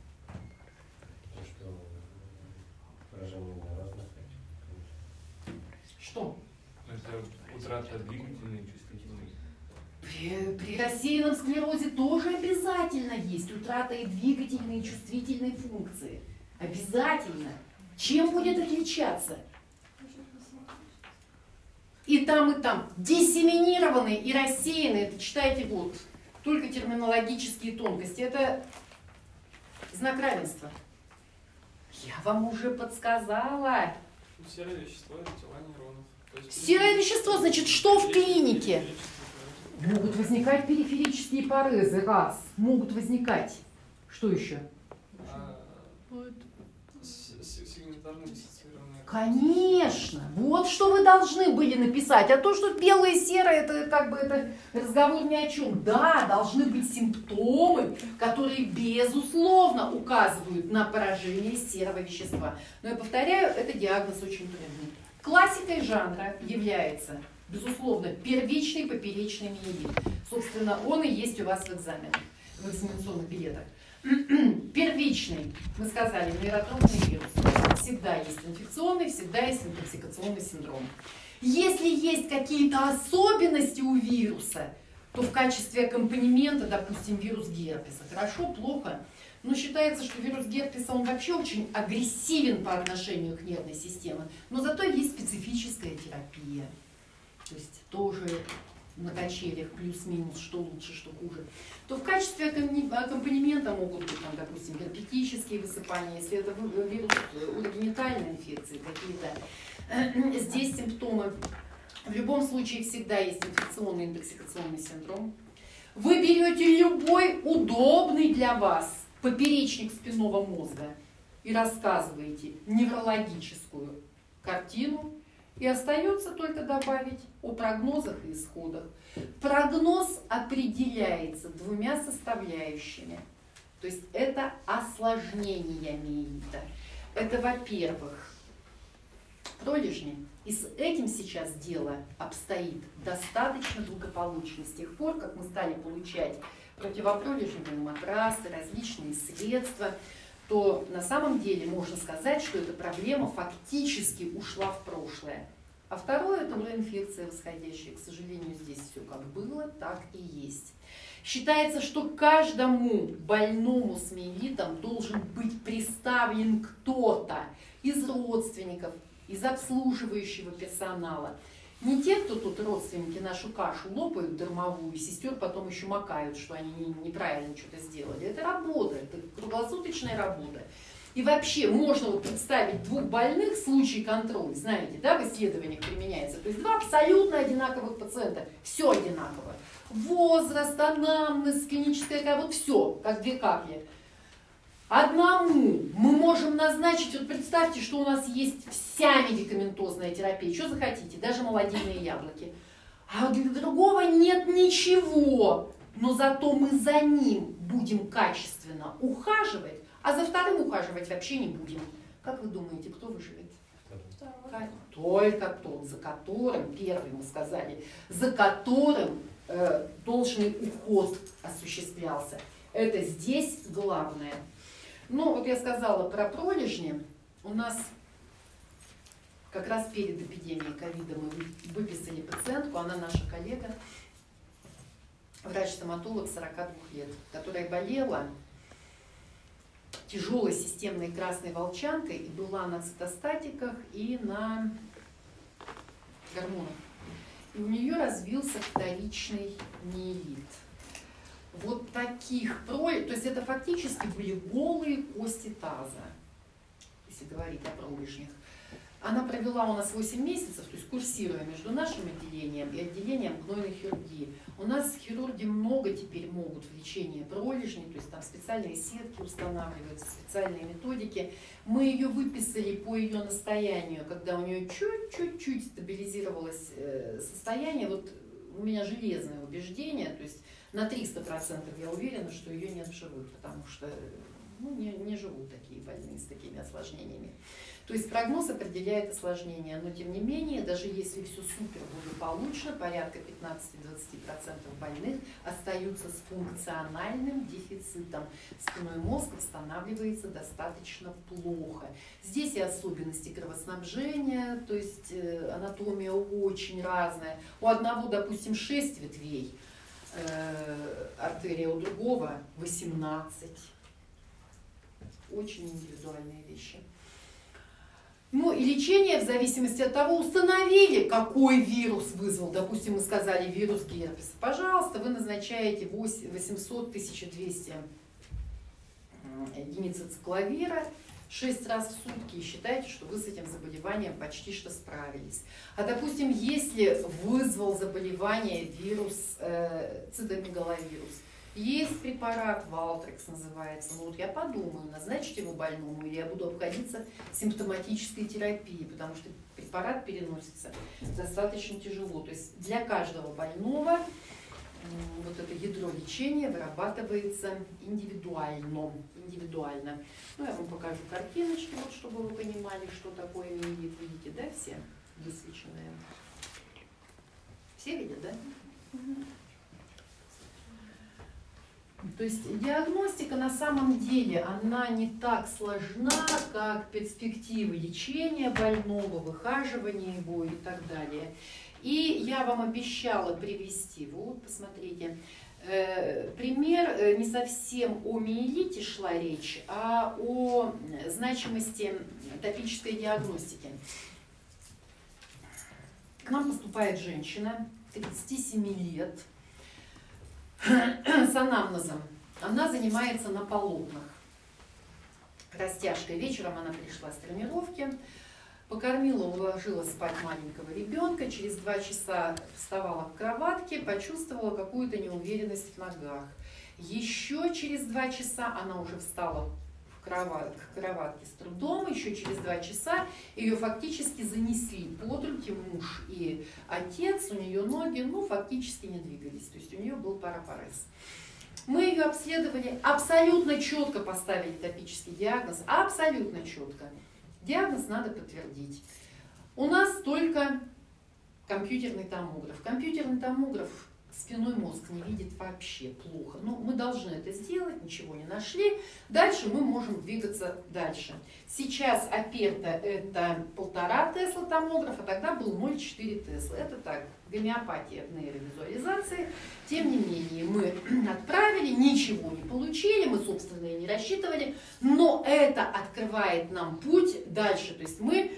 Что поражение на разных. Что? Это утрата двигательной и чувствительной. При, при рассеянном склерозе тоже обязательно есть утрата и двигательной, и чувствительной функции. Обязательно. Чем будет отличаться? И там, и там. Диссеминированный и рассеянный, это читайте вот, только терминологические тонкости. Это знак равенства. Я вам уже подсказала. Серое вещество – это тела нейронов. То есть Серое вещество, значит, что в клинике? Могут возникать периферические порезы, раз. Могут возникать. Что еще? А, с- с- сегментарно диссоциированные. Конечно. Вот что вы должны были написать. А то, что белое и серое, это как бы это разговор ни о чем. Да, должны быть симптомы, которые безусловно указывают на поражение серого вещества. Но я повторяю, это диагноз очень трудный. Классикой жанра является, безусловно, первичный поперечный миелит. Собственно, он и есть у вас в экзаменах, в экзаменационных билетах. Первичный, мы сказали, нейротропный вирус. Всегда есть инфекционный, всегда есть интоксикационный синдром. Если есть какие-то особенности у вируса, то в качестве аккомпанемента, допустим, вирус герпеса. Хорошо, плохо. Но считается, что вирус герпеса, он вообще очень агрессивен по отношению к нервной системе. Но зато есть специфическая терапия. То есть тоже на качелях плюс-минус, что лучше, что хуже. То в качестве аккомпанемента могут быть, там, допустим, герпетические высыпания, если это вирус урогенитальной инфекции, какие-то здесь симптомы. В любом случае всегда есть инфекционный интоксикационный синдром. Вы берете любой удобный для вас поперечник спинного мозга и рассказываете неврологическую картину, и остается только добавить о прогнозах и исходах. Прогноз определяется двумя составляющими. То есть это осложнение миелита. Это, во-первых, пролежни. И с этим сейчас дело обстоит достаточно благополучно. С тех пор, как мы стали получать противопролежневые матрасы, различные средства, то на самом деле можно сказать, что эта проблема фактически ушла в прошлое. А второе – это уже инфекция восходящая. К сожалению, здесь все как было, так и есть. Считается, что каждому больному с миелитом должен быть представлен кто-то из родственников, из обслуживающего персонала. Не те, кто тут родственники нашу кашу лопают дармовую, и сестер потом еще макают, что они неправильно что-то сделали. Это работа, это круглосуточная работа. И вообще можно вот представить двух больных, случай контроль, знаете, да, в исследованиях применяется. То есть два абсолютно одинаковых пациента, все одинаково. Возраст, анамнез, клиническая, вот все, как две капли. Одному мы можем назначить, вот представьте, что у нас есть вся медикаментозная терапия, что захотите, даже молодильные яблоки. А для другого нет ничего, но зато мы за ним будем качественно ухаживать, а за вторым ухаживать вообще не будем. Как вы думаете, кто выживет? Только тот, за которым, первый мы сказали, за которым э, должный уход осуществлялся. Это здесь главное. Ну, вот я сказала про пролежни. У нас как раз перед эпидемией ковида мы выписали пациентку, она наша коллега, врач-стоматолог сорока двух лет, которая болела тяжелой системной красной волчанкой и была на цитостатиках и на гормонах. И у нее развился вторичный миелит. Вот таких пролежней, то есть это фактически были голые кости таза, если говорить о пролежнях. Она провела у нас восемь месяцев, то есть курсируя между нашим отделением и отделением гнойной хирургии. У нас хирурги много теперь могут в лечении пролежней, то есть там специальные сетки устанавливаются, специальные методики. Мы ее выписали по ее настоянию, когда у нее чуть-чуть стабилизировалось состояние. Вот у меня железное убеждение, то есть на триста процентов я уверена, что ее нет в живых, потому что ну, не, не живут такие больные с такими осложнениями. То есть прогноз определяет осложнения, но тем не менее, даже если все супер благополучно, порядка пятнадцать-двадцать процентов больных остаются с функциональным дефицитом. Спинной мозг восстанавливается достаточно плохо. Здесь и особенности кровоснабжения, то есть э, анатомия очень разная. У одного, допустим, шесть ветвей э, артерия, у другого восемнадцать. Очень индивидуальные вещи. Ну и лечение в зависимости от того, установили, какой вирус вызвал. Допустим, мы сказали вирус герпеса. Пожалуйста, вы назначаете восемьсот — тысяча двести единиц ацикловира шесть раз в сутки и считайте, что вы с этим заболеванием почти что справились. А допустим, если вызвал заболевание вирус э, цитомегаловирус, есть препарат, Валтрекс называется, ну вот я подумаю, назначить его больному, или я буду обходиться симптоматической терапией, потому что препарат переносится достаточно тяжело. То есть для каждого больного вот это ядро лечения вырабатывается индивидуально. индивидуально. Ну, я вам покажу картиночки, вот, чтобы вы понимали, что такое миелит. Видите, да, все высвеченные? Все видят, да? То есть диагностика на самом деле, она не так сложна, как перспективы лечения больного, выхаживания его и так далее. И я вам обещала привести, вот, посмотрите, э, пример, э, не совсем о миелите шла речь, а о значимости топической диагностики. К нам поступает женщина тридцати семи лет, с анамнезом. Она занимается на полотнах. Растяжкой. Вечером она пришла с тренировки, покормила, уложила спать маленького ребенка, через два часа вставала в кроватке, почувствовала какую-то неуверенность в ногах. Еще через два часа она уже встала в кроват, к кроватке с трудом, еще через два часа ее фактически занесли под руки муж и отец, у нее ноги, ну, фактически не двигались, то есть у нее был парапарез. Мы ее обследовали, абсолютно четко поставили топический диагноз, абсолютно четко. Диагноз надо подтвердить. У нас только компьютерный томограф. Компьютерный томограф спинной мозг не видит вообще плохо. Но мы должны это сделать, ничего не нашли. Дальше мы можем двигаться дальше. Сейчас Аперта это полтора Тесла томограф, а тогда был ноль целых четыре Тесла. Это так, гомеопатия нейровизуализации. Тем не менее, мы отправили, ничего не получили, мы, собственно, и не рассчитывали, но это открывает нам путь дальше. То есть мы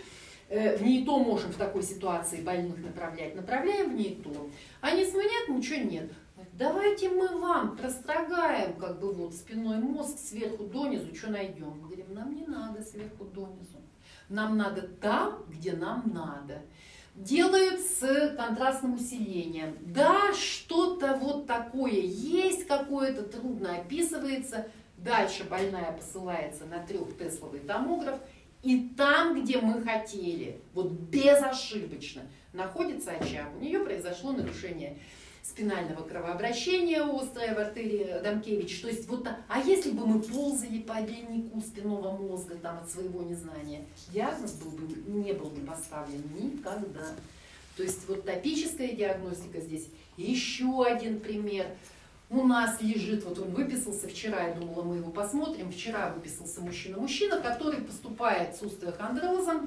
в НИИТО можем в такой ситуации больных направлять, направляем в НИИТО. Они смотрят, ничего нет. Давайте мы вам прострогаем как бы вот спинной мозг сверху донизу, что найдем. Мы говорим, нам не надо сверху донизу. Нам надо там, где нам надо. Делают с контрастным усилением. Да, что-то вот такое есть, какое-то трудно описывается. Дальше больная посылается на трехтесловый томограф. И там, где мы хотели, вот безошибочно, находится очаг. У нее произошло нарушение спинального кровообращения, острое в артерии Адамкевич. То есть вот, а если бы мы ползали по длиннику спинного мозга там, от своего незнания, диагноз был бы, не был бы поставлен никогда. То есть вот топическая диагностика здесь. Еще один пример. У нас лежит, вот он выписался вчера, я думала, мы его посмотрим. Вчера выписался мужчина-мужчина, который поступает с остеохондрозом,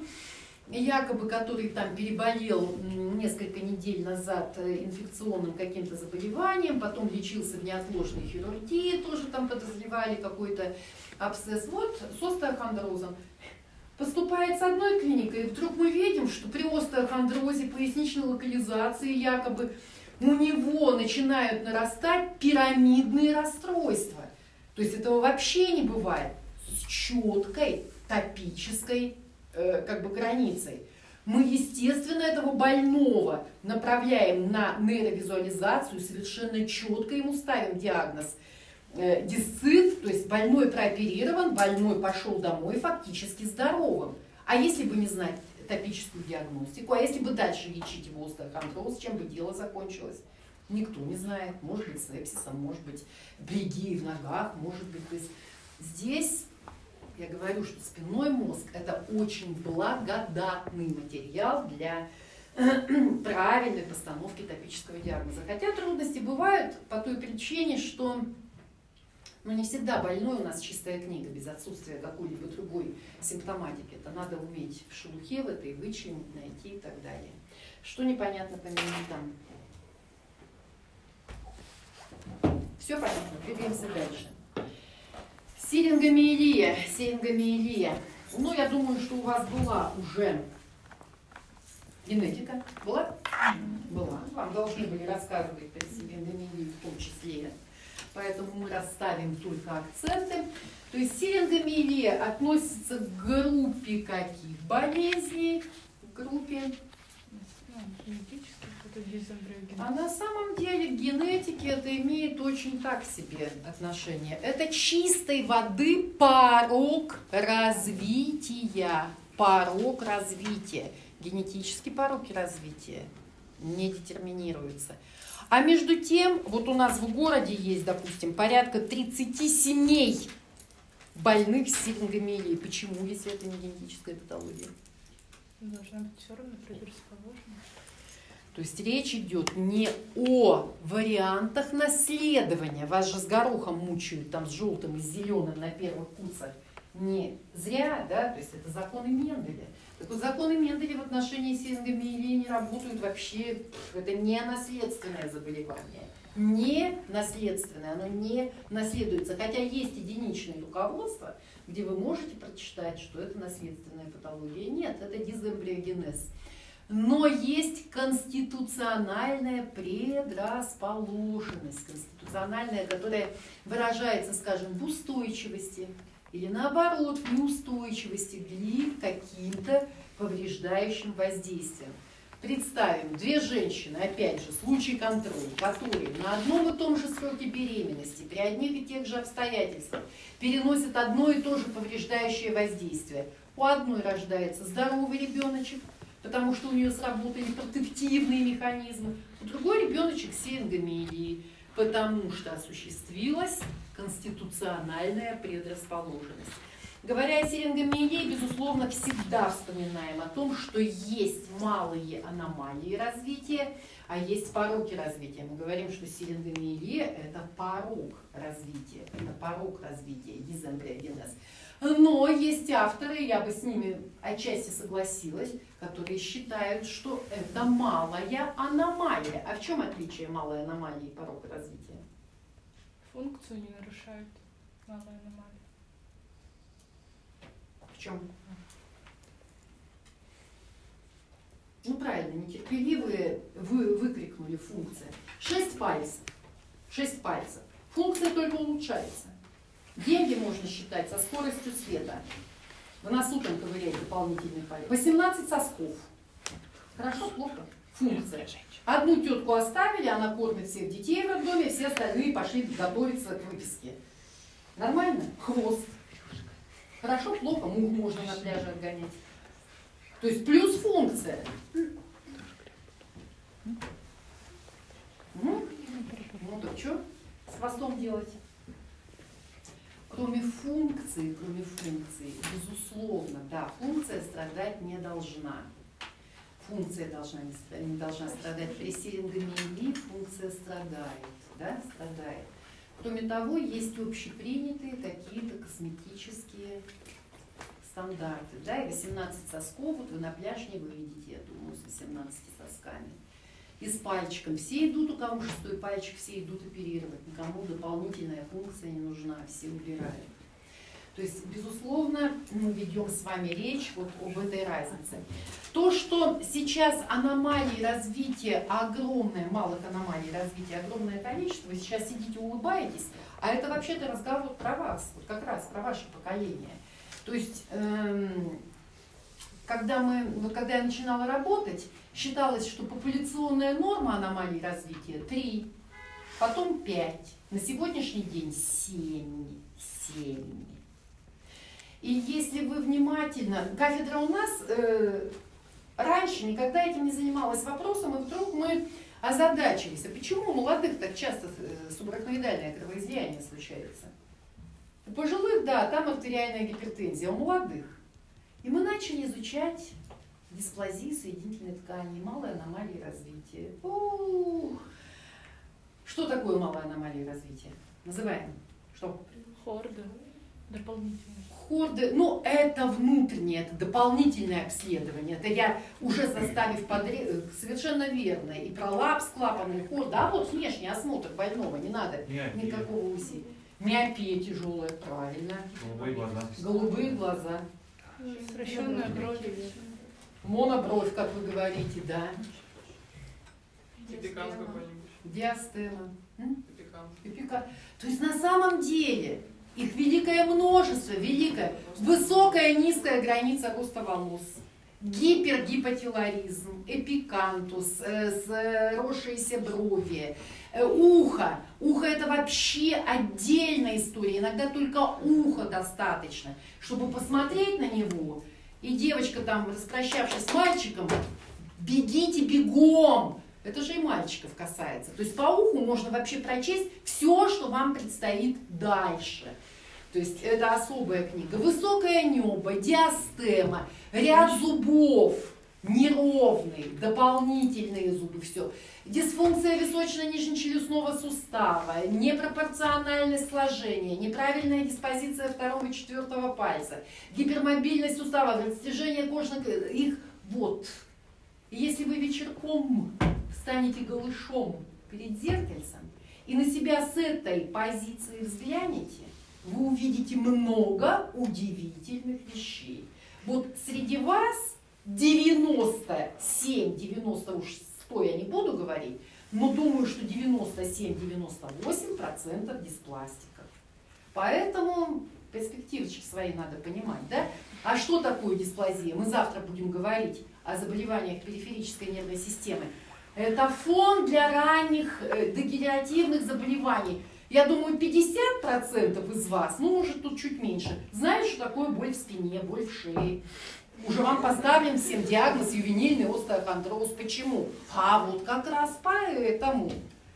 якобы который там переболел несколько недель назад инфекционным каким-то заболеванием, потом лечился в неотложной хирургии, тоже там подозревали какой-то абсцесс. Вот с остеохондрозом. Поступает с одной клиникой, и вдруг мы видим, что при остеохондрозе, поясничной локализации якобы у него начинают нарастать пирамидные расстройства. То есть этого вообще не бывает. С четкой топической э, как бы границей. Мы, естественно, этого больного направляем на нейровизуализацию, совершенно четко ему ставим диагноз э, дисцит, то есть больной прооперирован, больной пошел домой фактически здоровым. А если бы не знать топическую диагностику, а если бы дальше лечить его остеохондроз, чем бы дело закончилось? Никто не знает. Может быть сепсисом, может быть блегией в ногах, может быть... То есть здесь я говорю, что спинной мозг – это очень благодатный материал для правильной постановки топического диагноза. Хотя трудности бывают по той причине, что но не всегда больной у нас чистая книга, без отсутствия какой-либо другой симптоматики. Это надо уметь в шелухе в этой вычленить, найти и так далее. Что непонятно по минутам? Все понятно, двигаемся дальше. Сирингомиелия. Сирингомиелия. Ну, я думаю, что у вас была уже генетика. Была? Была. Вам должны были рассказывать про сирингомиелию в том числе. Поэтому мы расставим только акценты. То есть сирингомиелия относится к группе каких болезней? К группе... А на самом деле к генетике это имеет очень так себе отношение. Это чистой воды порог развития. Порог развития. Генетический порог развития не детерминируется. А между тем, вот у нас в городе есть, допустим, порядка тридцати семей больных сирингомиелией. Почему, если это не генетическая патология? Должна быть все равно предрасположена. То есть речь идет не о вариантах наследования. Вас же с горохом мучают, там с желтым и с зеленым на первых курсах. Не зря, да, то есть это законы Менделя. Так вот, законы Менделя в отношении сирингомиелии не работают вообще. Это не наследственное заболевание. Не наследственное, оно не наследуется. Хотя есть единичное руководство, где вы можете прочитать, что это наследственная патология. Нет, это дисэмбриогенез. Но есть конституциональная предрасположенность, конституциональная, которая выражается, скажем, в устойчивости или наоборот в неустойчивости к каким-то повреждающим воздействиям. Представим, две женщины, опять же, случай контроля, которые на одном и том же сроке беременности, при одних и тех же обстоятельствах переносят одно и то же повреждающее воздействие. У одной рождается здоровый ребеночек, потому что у нее сработали протективные механизмы, у другой ребеночек с сирингомиелией, потому что осуществилась конституциональная предрасположенность. Говоря о сирингомиелии, безусловно, всегда вспоминаем о том, что есть малые аномалии развития, а есть пороки развития. Мы говорим, что сирингомиелия – это порок развития, это порок развития, дизэмбриогенез. Но есть авторы, я бы с ними отчасти согласилась, которые считают, что это малая аномалия. А в чем отличие малой аномалии и порока развития? Функцию не нарушает малая аномалия. В чем? Ну правильно, нетерпеливые вы выкрикнули функция. Шесть пальцев. Шесть пальцев. Функция только улучшается. Деньги можно считать со скоростью света. В носу там ковыряет дополнительный палец. восемнадцать сосков. Хорошо, плохо? Функция. Одну тетку оставили, она кормит всех детей в роддоме, все остальные пошли готовиться к выписке. Нормально? Хвост. Хорошо, плохо? Мух можно на пляже отгонять. То есть плюс функция. Ну, ну так что с хвостом делать? Кроме функции, кроме функции, безусловно, да, функция страдать не должна. Функция должна, не, не должна страдать. При сирингомиелии функция страдает, да, страдает. Кроме того, есть общепринятые какие-то косметические стандарты, да, и восемнадцать сосков, вот вы на пляж не выведете, я думаю, с восемнадцатью сосками. И с пальчиком. Все идут, у кого шестой пальчик, все идут оперировать. Никому дополнительная функция не нужна, все убирают. То есть, безусловно, мы ведем с вами речь вот об этой разнице. То, что сейчас аномалий развития огромное, малых аномалий развития огромное количество, вы сейчас сидите, улыбаетесь, а это вообще-то разговор про вас, вот как раз про ваше поколение. То есть, эм, когда, мы, вот когда я начинала работать, считалось, что популяционная норма аномалий развития три, потом пять, на сегодняшний день семь. семь. И если вы внимательно, кафедра у нас э, раньше никогда этим не занималась вопросом, и вдруг мы озадачились, а почему у молодых так часто субарахноидальное кровоизлияние случается? У пожилых, да, там артериальная гипертензия, а у молодых. И мы начали изучать дисплазии соединительной ткани, малые аномалии развития. Ух. Что такое малая аномалия развития? Называем. Что? Хорды. Дополнительные. Хорды, ну это внутреннее, это дополнительное обследование. Это я уже составив подряд, совершенно верно. И пролапс клапанный хорд, а вот внешний осмотр больного, не надо Миопия. никакого УЗИ. Миопия тяжелая, правильно. Голубые глаза. Голубые глаза. Сращенная бровь. Монобровь, как вы говорите, да. Эпикан какой-нибудь. Диастема. М? Эпикан. Эпика. То есть на самом деле их великое множество, великое, высокая, низкая граница роста волос, гипергипотиларизм, эпикантус, э, сросшиеся брови, э, ухо. Ухо это вообще отдельная история, иногда только ухо достаточно, чтобы посмотреть на него. И девочка там, распрощавшись с мальчиком, бегите бегом. Это же и мальчиков касается. То есть по уху можно вообще прочесть все, что вам предстоит дальше. То есть это особая книга. Высокое небо, диастема, ряд зубов, неровный, дополнительные зубы, все. Дисфункция височно-нижнечелюстного сустава, непропорциональное сложение, неправильная диспозиция второго и четвертого пальца, гипермобильность суставов, растяжение кожных, их вот. И если вы вечерком встанете голышом перед зеркальцем и на себя с этой позиции взглянете, вы увидите много удивительных вещей. Вот среди вас девяносто семь, девяносто уж сто я не буду говорить, но думаю, что девяносто семь - девяносто восемь процентов диспластиков. Поэтому перспективочки свои надо понимать, да? А что такое дисплазия? Мы завтра будем говорить о заболеваниях периферической нервной системы. Это фон для ранних э, дегенеративных заболеваний. Я думаю, пятьдесят процентов из вас, ну, может, тут чуть меньше, знают, что такое боль в спине, боль в шее. Уже вам поставлен всем диагноз ювенильный остеохондроз. Почему? А вот как раз поэтому.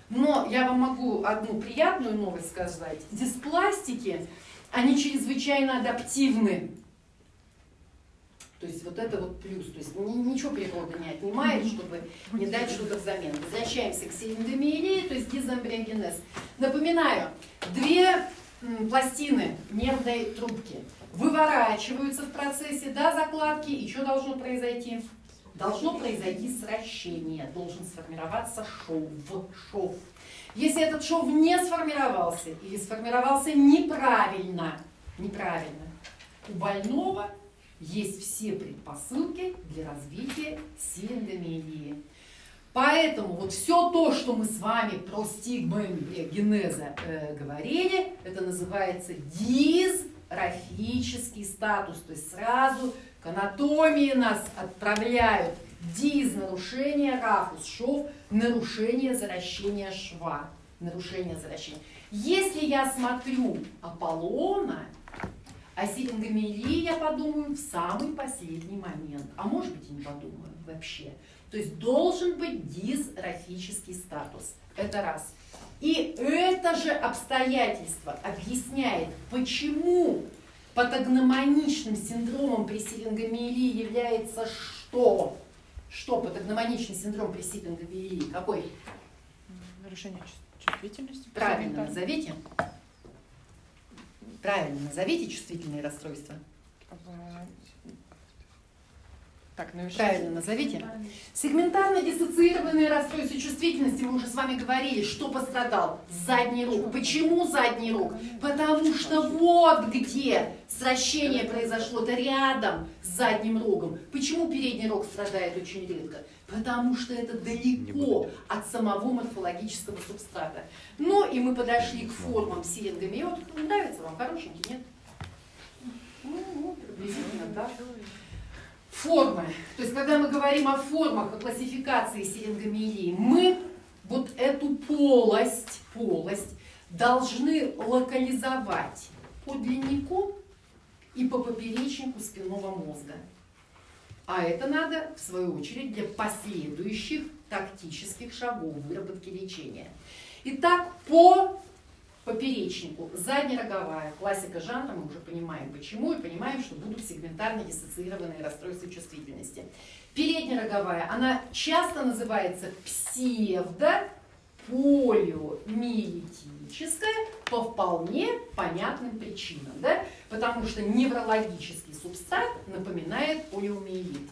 Но я вам могу одну приятную новость сказать. Диспластики, они чрезвычайно адаптивны. То есть вот это вот плюс. То есть ничего природа не отнимает, чтобы не дать что-то взамен. Возвращаемся к силиндомиелии, то есть дизэмбриогенез. Напоминаю, две пластины нервной трубки выворачиваются в процессе, да, закладки, и что должно произойти? Должно произойти сращение, должен сформироваться шов, шов. Если этот шов не сформировался или сформировался неправильно, неправильно, у больного есть все предпосылки для развития силиндомиелии. Поэтому вот все то, что мы с вами про стигмоэмбриогенеза э, говорили, это называется дисрофический статус. То есть сразу к анатомии нас отправляют диз, нарушение, рафус, шов, нарушение заращения шва. Нарушение заращения. Если я смотрю Аполлона, о силиндомиелии я подумаю в самый последний момент. А может быть и не подумаю вообще. То есть должен быть дисрофический статус. Это раз. И это же обстоятельство объясняет, почему патогномоничным синдромом при силиндомиелии является что? Что патогномоничный синдром при силиндомиелии? Какой? Нарушение чувствительности. Правильно назовите. Правильно назовите чувствительные расстройства. Так, ну Правильно назовите. Сегментарно-диссоциированные расстройства чувствительности, мы уже с вами говорили, что пострадал? Задний рог. Почему задний рог? Потому что вот где сращение произошло, это рядом с задним рогом. Почему передний рог страдает очень редко? Потому что это далеко от самого морфологического субстрата. Ну и мы подошли к формам силиндомиелии. Нравится вам? Хорошенький, нет? Ну, ну приблизительно, да. Формы. То есть, когда мы говорим о формах, о классификации силиндомиелии, мы вот эту полость, полость должны локализовать по длиннику и по поперечнику спинного мозга. А это надо, в свою очередь, для последующих тактических шагов выработки лечения. Итак, по поперечнику, заднероговая, классика жанра, мы уже понимаем почему, и понимаем, что будут сегментарно-диссоциированные расстройства чувствительности. Переднероговая, она часто называется псевдополиомиелитическая по вполне понятным причинам, да? Потому что неврологический субстрат напоминает полиомиелит.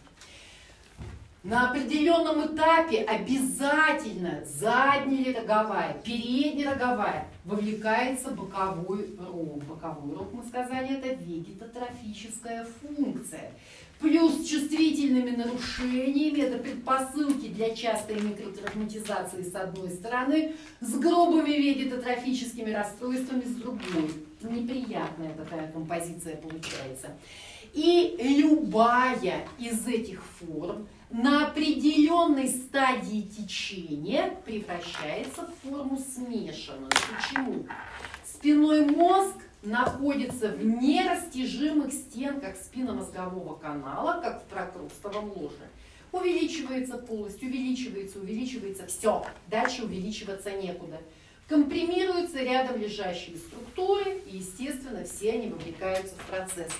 На определенном этапе обязательно заднероговая, переднероговая вовлекается боковой рог. Боковой рог, мы сказали, это вегетотрофическая функция. Плюс чувствительными нарушениями, это предпосылки для частой микротравматизации с одной стороны, с грубыми вегетотрофическими расстройствами с другой. Неприятная такая композиция получается. И любая из этих форм на определенной стадии течения превращается в форму смешанную. Почему? Спинной мозг находится в нерастяжимых стенках спинномозгового канала, как в прокрустовом ложе. Увеличивается полость, увеличивается, увеличивается, все, дальше увеличиваться некуда. Компримируются рядом лежащие структуры, и, естественно, все они вовлекаются в процесс.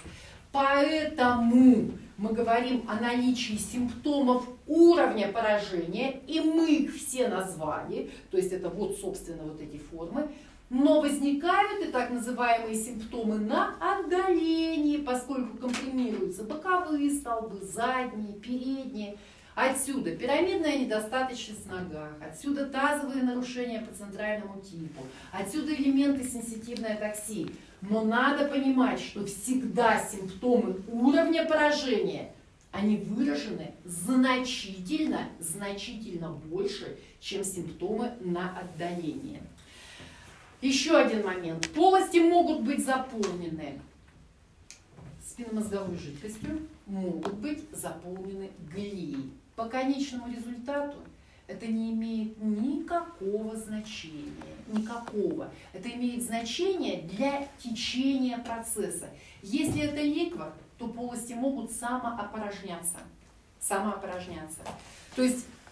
Поэтому мы говорим о наличии симптомов уровня поражения, и мы их все назвали, то есть это вот, собственно, вот эти формы, но возникают и так называемые симптомы на отдалении, поскольку компримируются боковые столбы, задние, передние. Отсюда пирамидная недостаточность в ногах, отсюда тазовые нарушения по центральному типу, отсюда элементы сенситивной атаксии. Но надо понимать, что всегда симптомы уровня поражения, они выражены значительно, значительно больше, чем симптомы на отдаление. Еще один момент. Полости могут быть заполнены спинномозговой жидкостью, могут быть заполнены глией. По конечному результату это не имеет никакого значения, никакого. Это имеет значение для течения процесса. Если это ликвор, то полости могут самоопорожняться. Самоопорожняться. То есть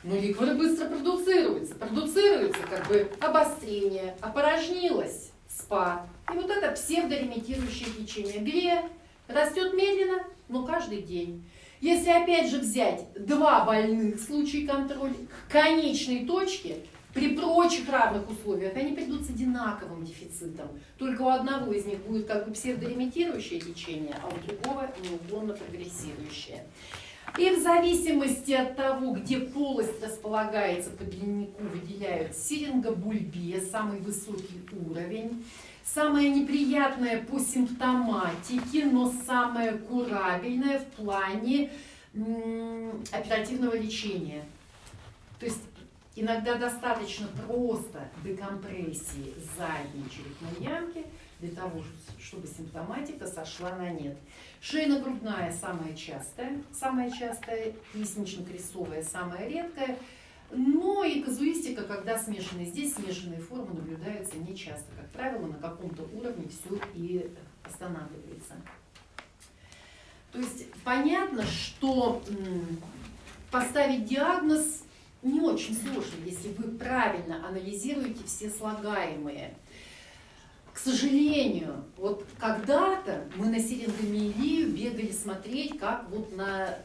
Но ликворы быстро продуцируются. Продуцируется как бы обострение, опорожнилось, спад. И вот это псевдоремитирующее течение. Где растет медленно, но каждый день. Если опять же взять два больных, случай контроля, к конечной точке, при прочих равных условиях, они придут с одинаковым дефицитом. Только у одного из них будет как бы псевдоремитирующее течение, а у другого неуклонно прогрессирующее. И в зависимости от того, где полость располагается по длиннику, выделяют сирингобульбия, самый высокий уровень. Самое неприятное по симптоматике, но самое курабельное в плане м, оперативного лечения. То есть иногда достаточно просто декомпрессии задней черепной ямки для того, чтобы симптоматика сошла на нет. Шейно-грудная самая частая, самая частая, пояснично-крестцовая самая редкая. Но и казуистика, когда смешанные, здесь смешанные формы наблюдаются нечасто. Как правило, на каком-то уровне все и останавливается. То есть понятно, что м, поставить диагноз не очень сложно, если вы правильно анализируете все слагаемые. К сожалению, вот когда-то мы на сирингомиелию бегали смотреть, как вот на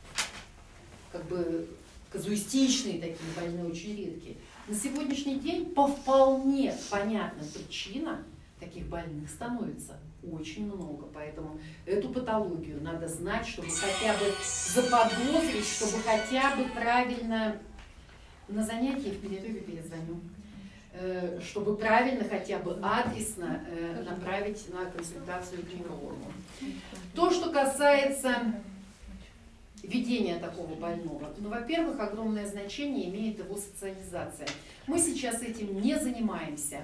как бы казуистичные такие больные, очень редкие. На сегодняшний день по вполне понятным причинам таких больных становится очень много. Поэтому эту патологию надо знать, чтобы хотя бы заподозрить, чтобы хотя бы правильно на занятии в перерыве перезвоню, чтобы правильно хотя бы адресно направить на консультацию к неврологу. То, что касается ведения такого больного. Ну, во-первых, огромное значение имеет его социализация. Мы сейчас этим не занимаемся.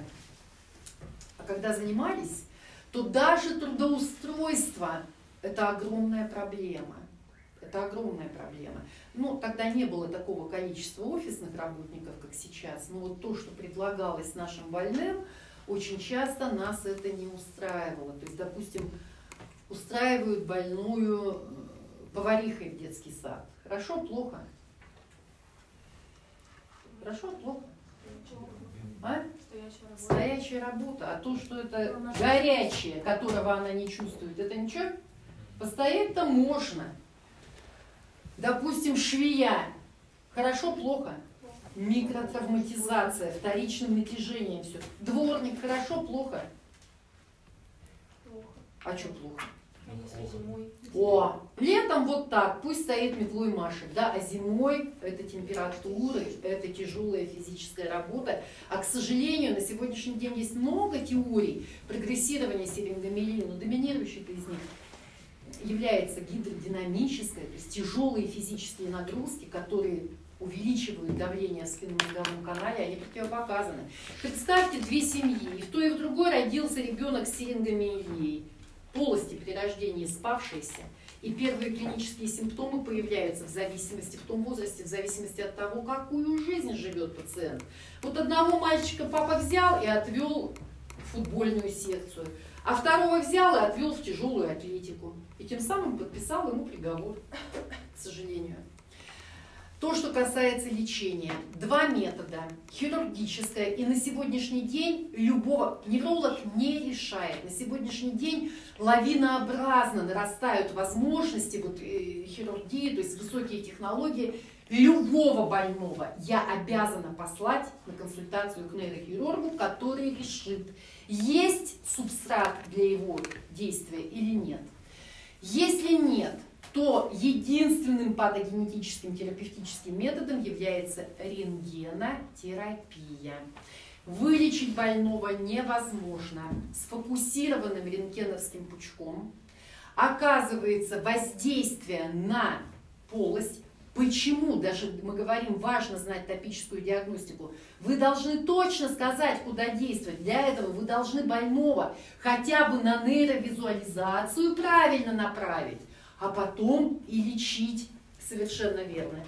А когда занимались, то даже трудоустройство – это огромная проблема. Это огромная проблема. Ну, тогда не было такого количества офисных работников, как сейчас. Но вот то, что предлагалось нашим больным, очень часто нас это не устраивало. То есть, допустим, устраивают больную поварихой в детский сад. Хорошо, плохо? Хорошо, плохо? А? Стоячая работа. А то, что это горячее, которого она не чувствует, это ничего? Постоять-то можно. Допустим, швея. Хорошо, плохо? Микротравматизация, вторичным натяжением все. Дворник. Хорошо, плохо? Плохо. А что плохо? Если зимой. О, летом вот так, пусть стоит метлой машет, да, а зимой это температуры, это тяжелая физическая работа. А, к сожалению, на сегодняшний день есть много теорий прогрессирования сирингомиелии, но доминирующей-то из них является гидродинамическая, то есть тяжелые физические нагрузки, которые увеличивают давление в спинномозговом канале, они противопоказаны. Представьте две семьи, и в той и в другой родился ребенок с сирингомиелией. Полости при рождении спавшиеся, и первые клинические симптомы появляются в зависимости, в том возрасте, в зависимости от того, какую жизнь живет пациент. Вот одного мальчика папа взял и отвел в футбольную секцию, а второго взял и отвел в тяжелую атлетику. И тем самым подписал ему приговор, к сожалению. То, что касается лечения. Два метода. Хирургическое. И на сегодняшний день любого невролог не решает. На сегодняшний день лавинообразно нарастают возможности вот, э, хирургии, то есть высокие технологии. Любого больного я обязана послать на консультацию к нейрохирургу, который решит, есть субстрат для его действия или нет. Если нет, то единственным патогенетическим терапевтическим методом является рентгенотерапия. Вылечить больного невозможно. Сфокусированным рентгеновским пучком оказывается воздействие на полость. Почему? Даже мы говорим, важно знать топическую диагностику. Вы должны точно сказать, куда действовать. Для этого вы должны больного хотя бы на нейровизуализацию правильно направить, а потом и лечить. Совершенно верно.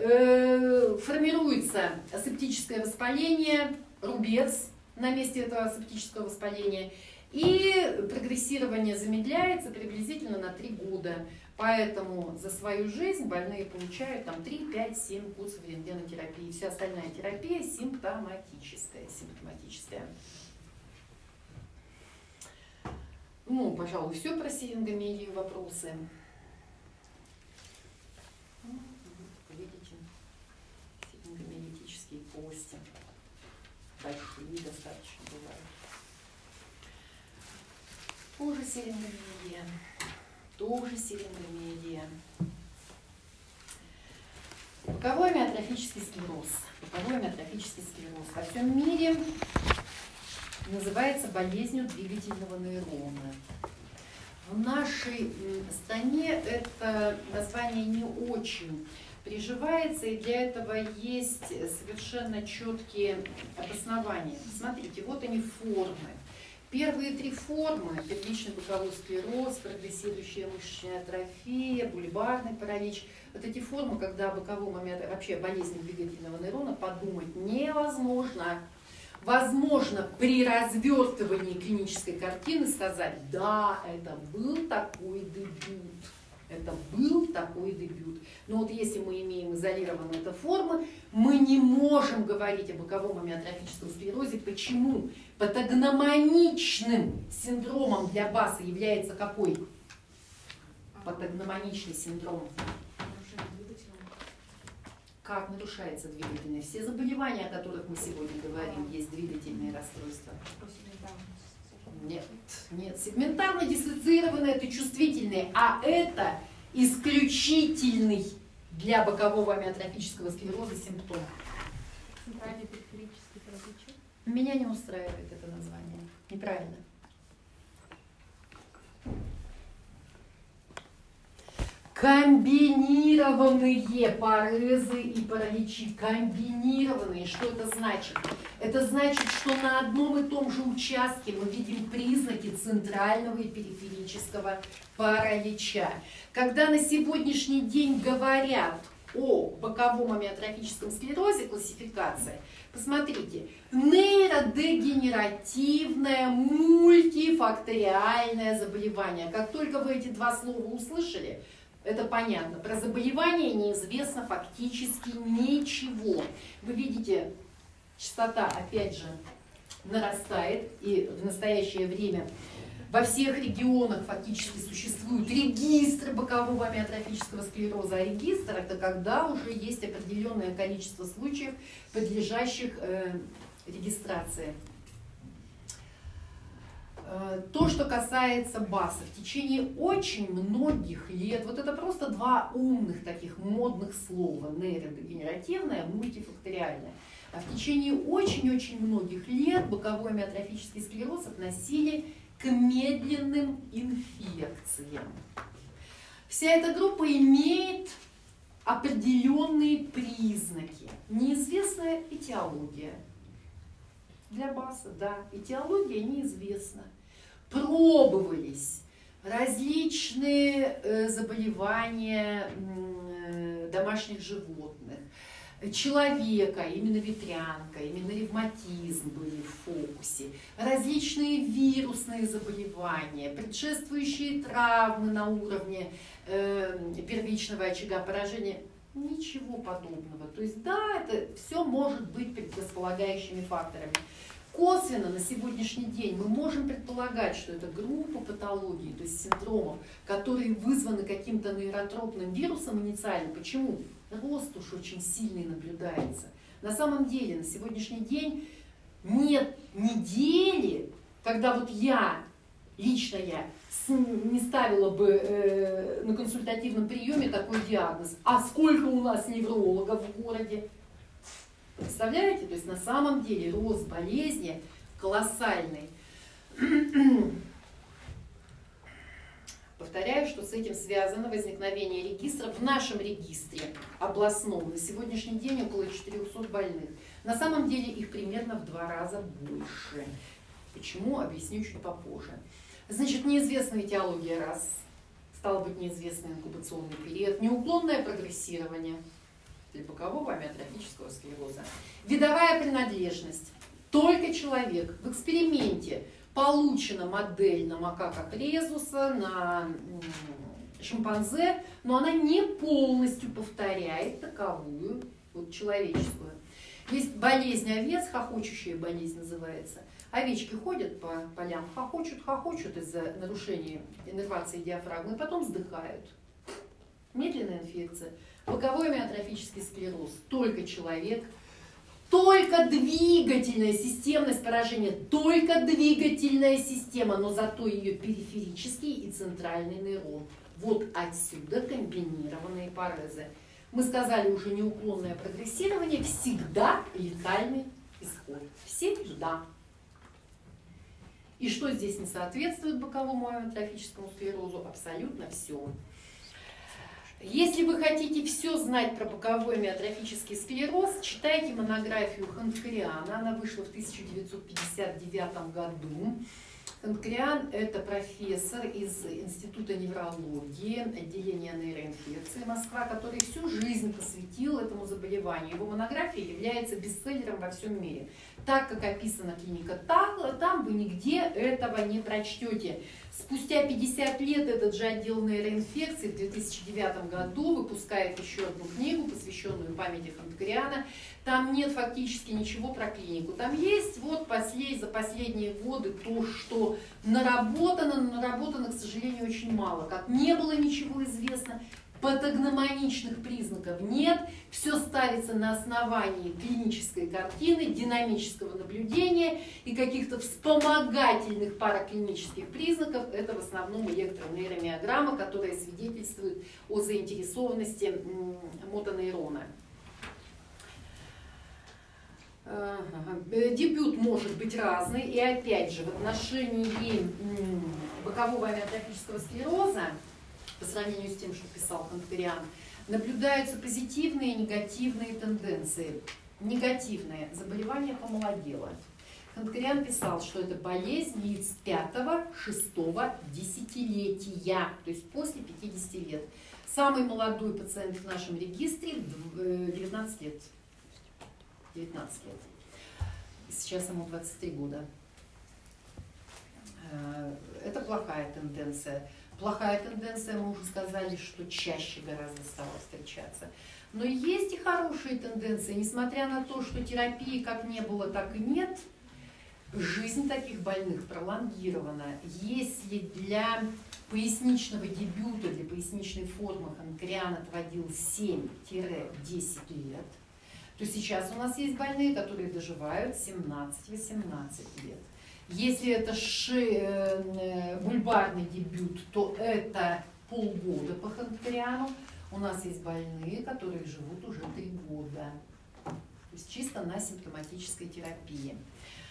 Формируется асептическое воспаление, рубец на месте этого асептического воспаления. И прогрессирование замедляется приблизительно на три года. Поэтому за свою жизнь больные получают там три, пять, семь курсов рентгенотерапии. Вся остальная терапия симптоматическая. симптоматическая. Ну, пожалуй, все про сирингомиелию вопросы. Видите, сирингомиелитические полости. Большие достаточно бывают. Тоже сирингомиелия. Тоже сирингомиелия. Боковой амиотрофический склероз. Боковой амиотрофический склероз во всем мире называется болезнью двигательного нейрона. В нашей стране это название не очень приживается, и для этого есть совершенно четкие обоснования. Смотрите, вот они формы. Первые три формы – первичный боковой склероз, прогрессирующая мышечная атрофия, бульбарный паралич. Вот эти формы, когда о боковом амиотрофии, вообще о болезни двигательного нейрона подумать невозможно. Возможно, при развертывании клинической картины сказать, да, это был такой дебют. Это был такой дебют. Но вот если мы имеем изолированные это формы, мы не можем говорить о боковом амиотрофическом склерозе. Почему? Патогномоничным синдромом для БАСа является какой? Патогномоничный синдром. Как нарушается двигательное? Все заболевания, о которых мы сегодня говорим, есть двигательные расстройства. Нет, нет. Сегментарно дислоцированные это чувствительные, а это исключительный для бокового амиотрофического склероза симптом. Центральный периферический паралич. Меня не устраивает это название. Неправильно. Комбинированные парезы и параличи. Комбинированные. Что это значит? Это значит, что на одном и том же участке мы видим признаки центрального и периферического паралича. Когда на сегодняшний день говорят о боковом амиотрофическом склерозе, классификация, посмотрите, нейродегенеративное мультифакториальное заболевание. Как только вы эти два слова услышали, это понятно. Про заболевание неизвестно фактически ничего. Вы видите, частота, опять же, нарастает. И в настоящее время во всех регионах фактически существуют регистры бокового амиотрофического склероза. А регистр – это когда уже есть определенное количество случаев, подлежащих э, регистрации. То, что касается БАСа, в течение очень многих лет, вот это просто два умных таких модных слова, нейродегенеративное, мультифакториальное, а в течение очень-очень многих лет боковой амиотрофический склероз относили к медленным инфекциям. Вся эта группа имеет определенные признаки. Неизвестная этиология. Для БАСа, да, этиология неизвестна. Пробовались различные э, заболевания э, домашних животных, человека, именно ветрянка, именно ревматизм были в фокусе, различные вирусные заболевания, предшествующие травмы на уровне э, первичного очага поражения. Ничего подобного. То есть, да, это все может быть предрасполагающими факторами. Косвенно на сегодняшний день мы можем предполагать, что это группа патологий, то есть синдромов, которые вызваны каким-то нейротропным вирусом инициально. Почему? Рост уж очень сильный наблюдается. На самом деле, на сегодняшний день нет недели, когда вот я, лично я, не ставила бы э, на консультативном приеме такой диагноз. А сколько у нас неврологов в городе? Представляете? То есть на самом деле рост болезни колоссальный. Повторяю, что с этим связано возникновение регистра. В нашем регистре областном на сегодняшний день около четырехсот больных. На самом деле их примерно в два раза больше. Почему? Объясню чуть попозже. Значит, неизвестная этиология раз, стало быть, неизвестный инкубационный период, неуклонное прогрессирование для бокового амиотрофического склероза, видовая принадлежность, только человек в эксперименте Получена модель на макаках резуса, на шимпанзе, но она не полностью повторяет таковую, вот человеческую. Есть болезнь овец, хохочущая болезнь называется. Овечки ходят по полям, хохочут, хохочут из-за нарушения иннервации диафрагмы, и потом вздыхают. Медленная инфекция, боковой миотрофический склероз, только человек, только двигательная системность поражения, только двигательная система, но зато ее периферический и центральный нейрон. Вот отсюда комбинированные парезы. Мы сказали уже, неуклонное прогрессирование всегда летальный исход. Всегда. И что здесь не соответствует боковому амиотрофическому склерозу? Абсолютно все. Если вы хотите все знать про боковой амиотрофический склероз, читайте монографию Ханкариана. Она вышла в тысяча девятьсот пятьдесят девятом году. Ханкариан – это профессор из Института неврологии, отделения нейроинфекции Москва, который всю жизнь посвятил этому заболеванию. Его монография является бестселлером во всем мире. Так, как описана клиника там, вы нигде этого не прочтете. Спустя пятьдесят лет этот же отдел нейроинфекции в две тысячи девятом году выпускает еще одну книгу, посвященную памяти Ханкариана. Там нет фактически ничего про клинику. Там есть вот послед... за последние годы то, что наработано, но наработано, к сожалению, очень мало. Как не было ничего известно, патогномоничных признаков нет, все ставится на основании клинической картины, динамического наблюдения и каких-то вспомогательных параклинических признаков. Это в основном электронейромиограмма, которая свидетельствует о заинтересованности мотонейрона. Дебют может быть разный, и опять же в отношении бокового амиотрофического склероза, по сравнению с тем, что писал Ханкариан, наблюдаются позитивные и негативные тенденции. Негативные. Заболевание помолодело. Ханкариан писал, что это болезнь лиц пятого-шестого десятилетия, то есть после пятидесяти лет. Самый молодой пациент в нашем регистре девятнадцать лет. девятнадцать лет. Сейчас ему двадцать три года. Это плохая тенденция. Плохая тенденция, мы уже сказали, что чаще гораздо стало встречаться. Но есть и хорошие тенденции. Несмотря на то, что терапии как не было, так и нет, жизнь таких больных пролонгирована. Если для поясничного дебюта, для поясничной формы Ханкариан отводил семь-десять лет, то сейчас у нас есть больные, которые доживают семнадцать-восемнадцать лет. Если это ши, бульбарный дебют, то это полгода по Ханкариану. У нас есть больные, которые живут уже три года. То есть чисто на симптоматической терапии.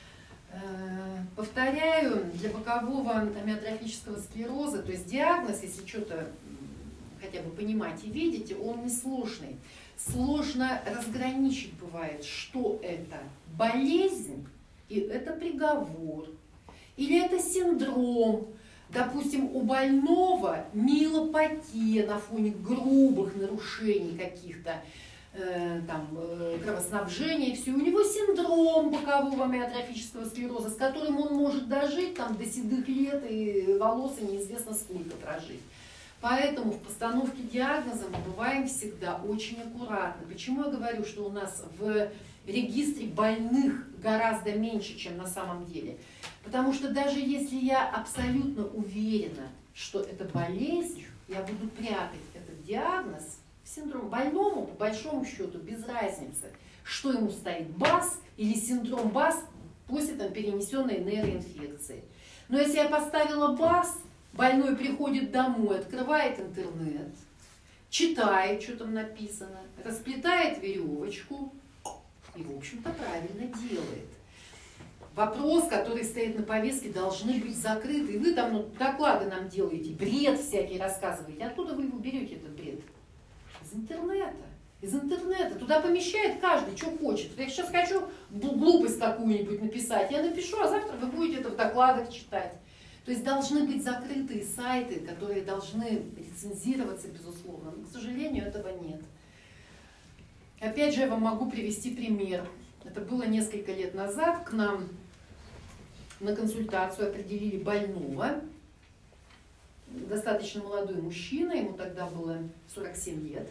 Повторяю, для бокового амиотрофического склероза, то есть диагноз, если что-то хотя бы понимать и видите, он несложный. Сложно разграничить бывает, что это болезнь, и это приговор, или это синдром. Допустим, у больного миелопатия на фоне грубых нарушений каких-то, э, там, э, кровоснабжения, и все. У него синдром бокового амиотрофического склероза, с которым он может дожить там, до седых лет и волос, и неизвестно сколько прожить. Поэтому в постановке диагноза мы бываем всегда очень аккуратны. Почему я говорю, что у нас в регистре больных гораздо меньше, чем на самом деле? Потому что даже если я абсолютно уверена, что это болезнь, я буду прятать этот диагноз в синдром. Больному, по большому счету, без разницы, что ему стоит БАС или синдром БАС после там, перенесенной нейроинфекции. Но если я поставила БАС, больной приходит домой, открывает интернет, читает, что там написано, расплетает веревочку и, в общем-то, правильно делает. Вопрос, который стоит на повестке, должны быть закрыты. И вы там ну, доклады нам делаете, бред всякий рассказываете. Откуда вы его берете, этот бред? Из интернета. Из интернета. Туда помещает каждый, что хочет. Я сейчас хочу глупость какую-нибудь написать, я напишу, а завтра вы будете это в докладах читать. То есть должны быть закрытые сайты, которые должны рецензироваться, безусловно. Но, к сожалению, этого нет. Опять же, я вам могу привести пример. Это было несколько лет назад. К нам на консультацию определили больного, достаточно молодой мужчина, ему тогда было сорок семь лет,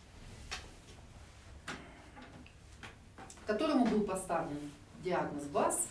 которому был поставлен диагноз БАС,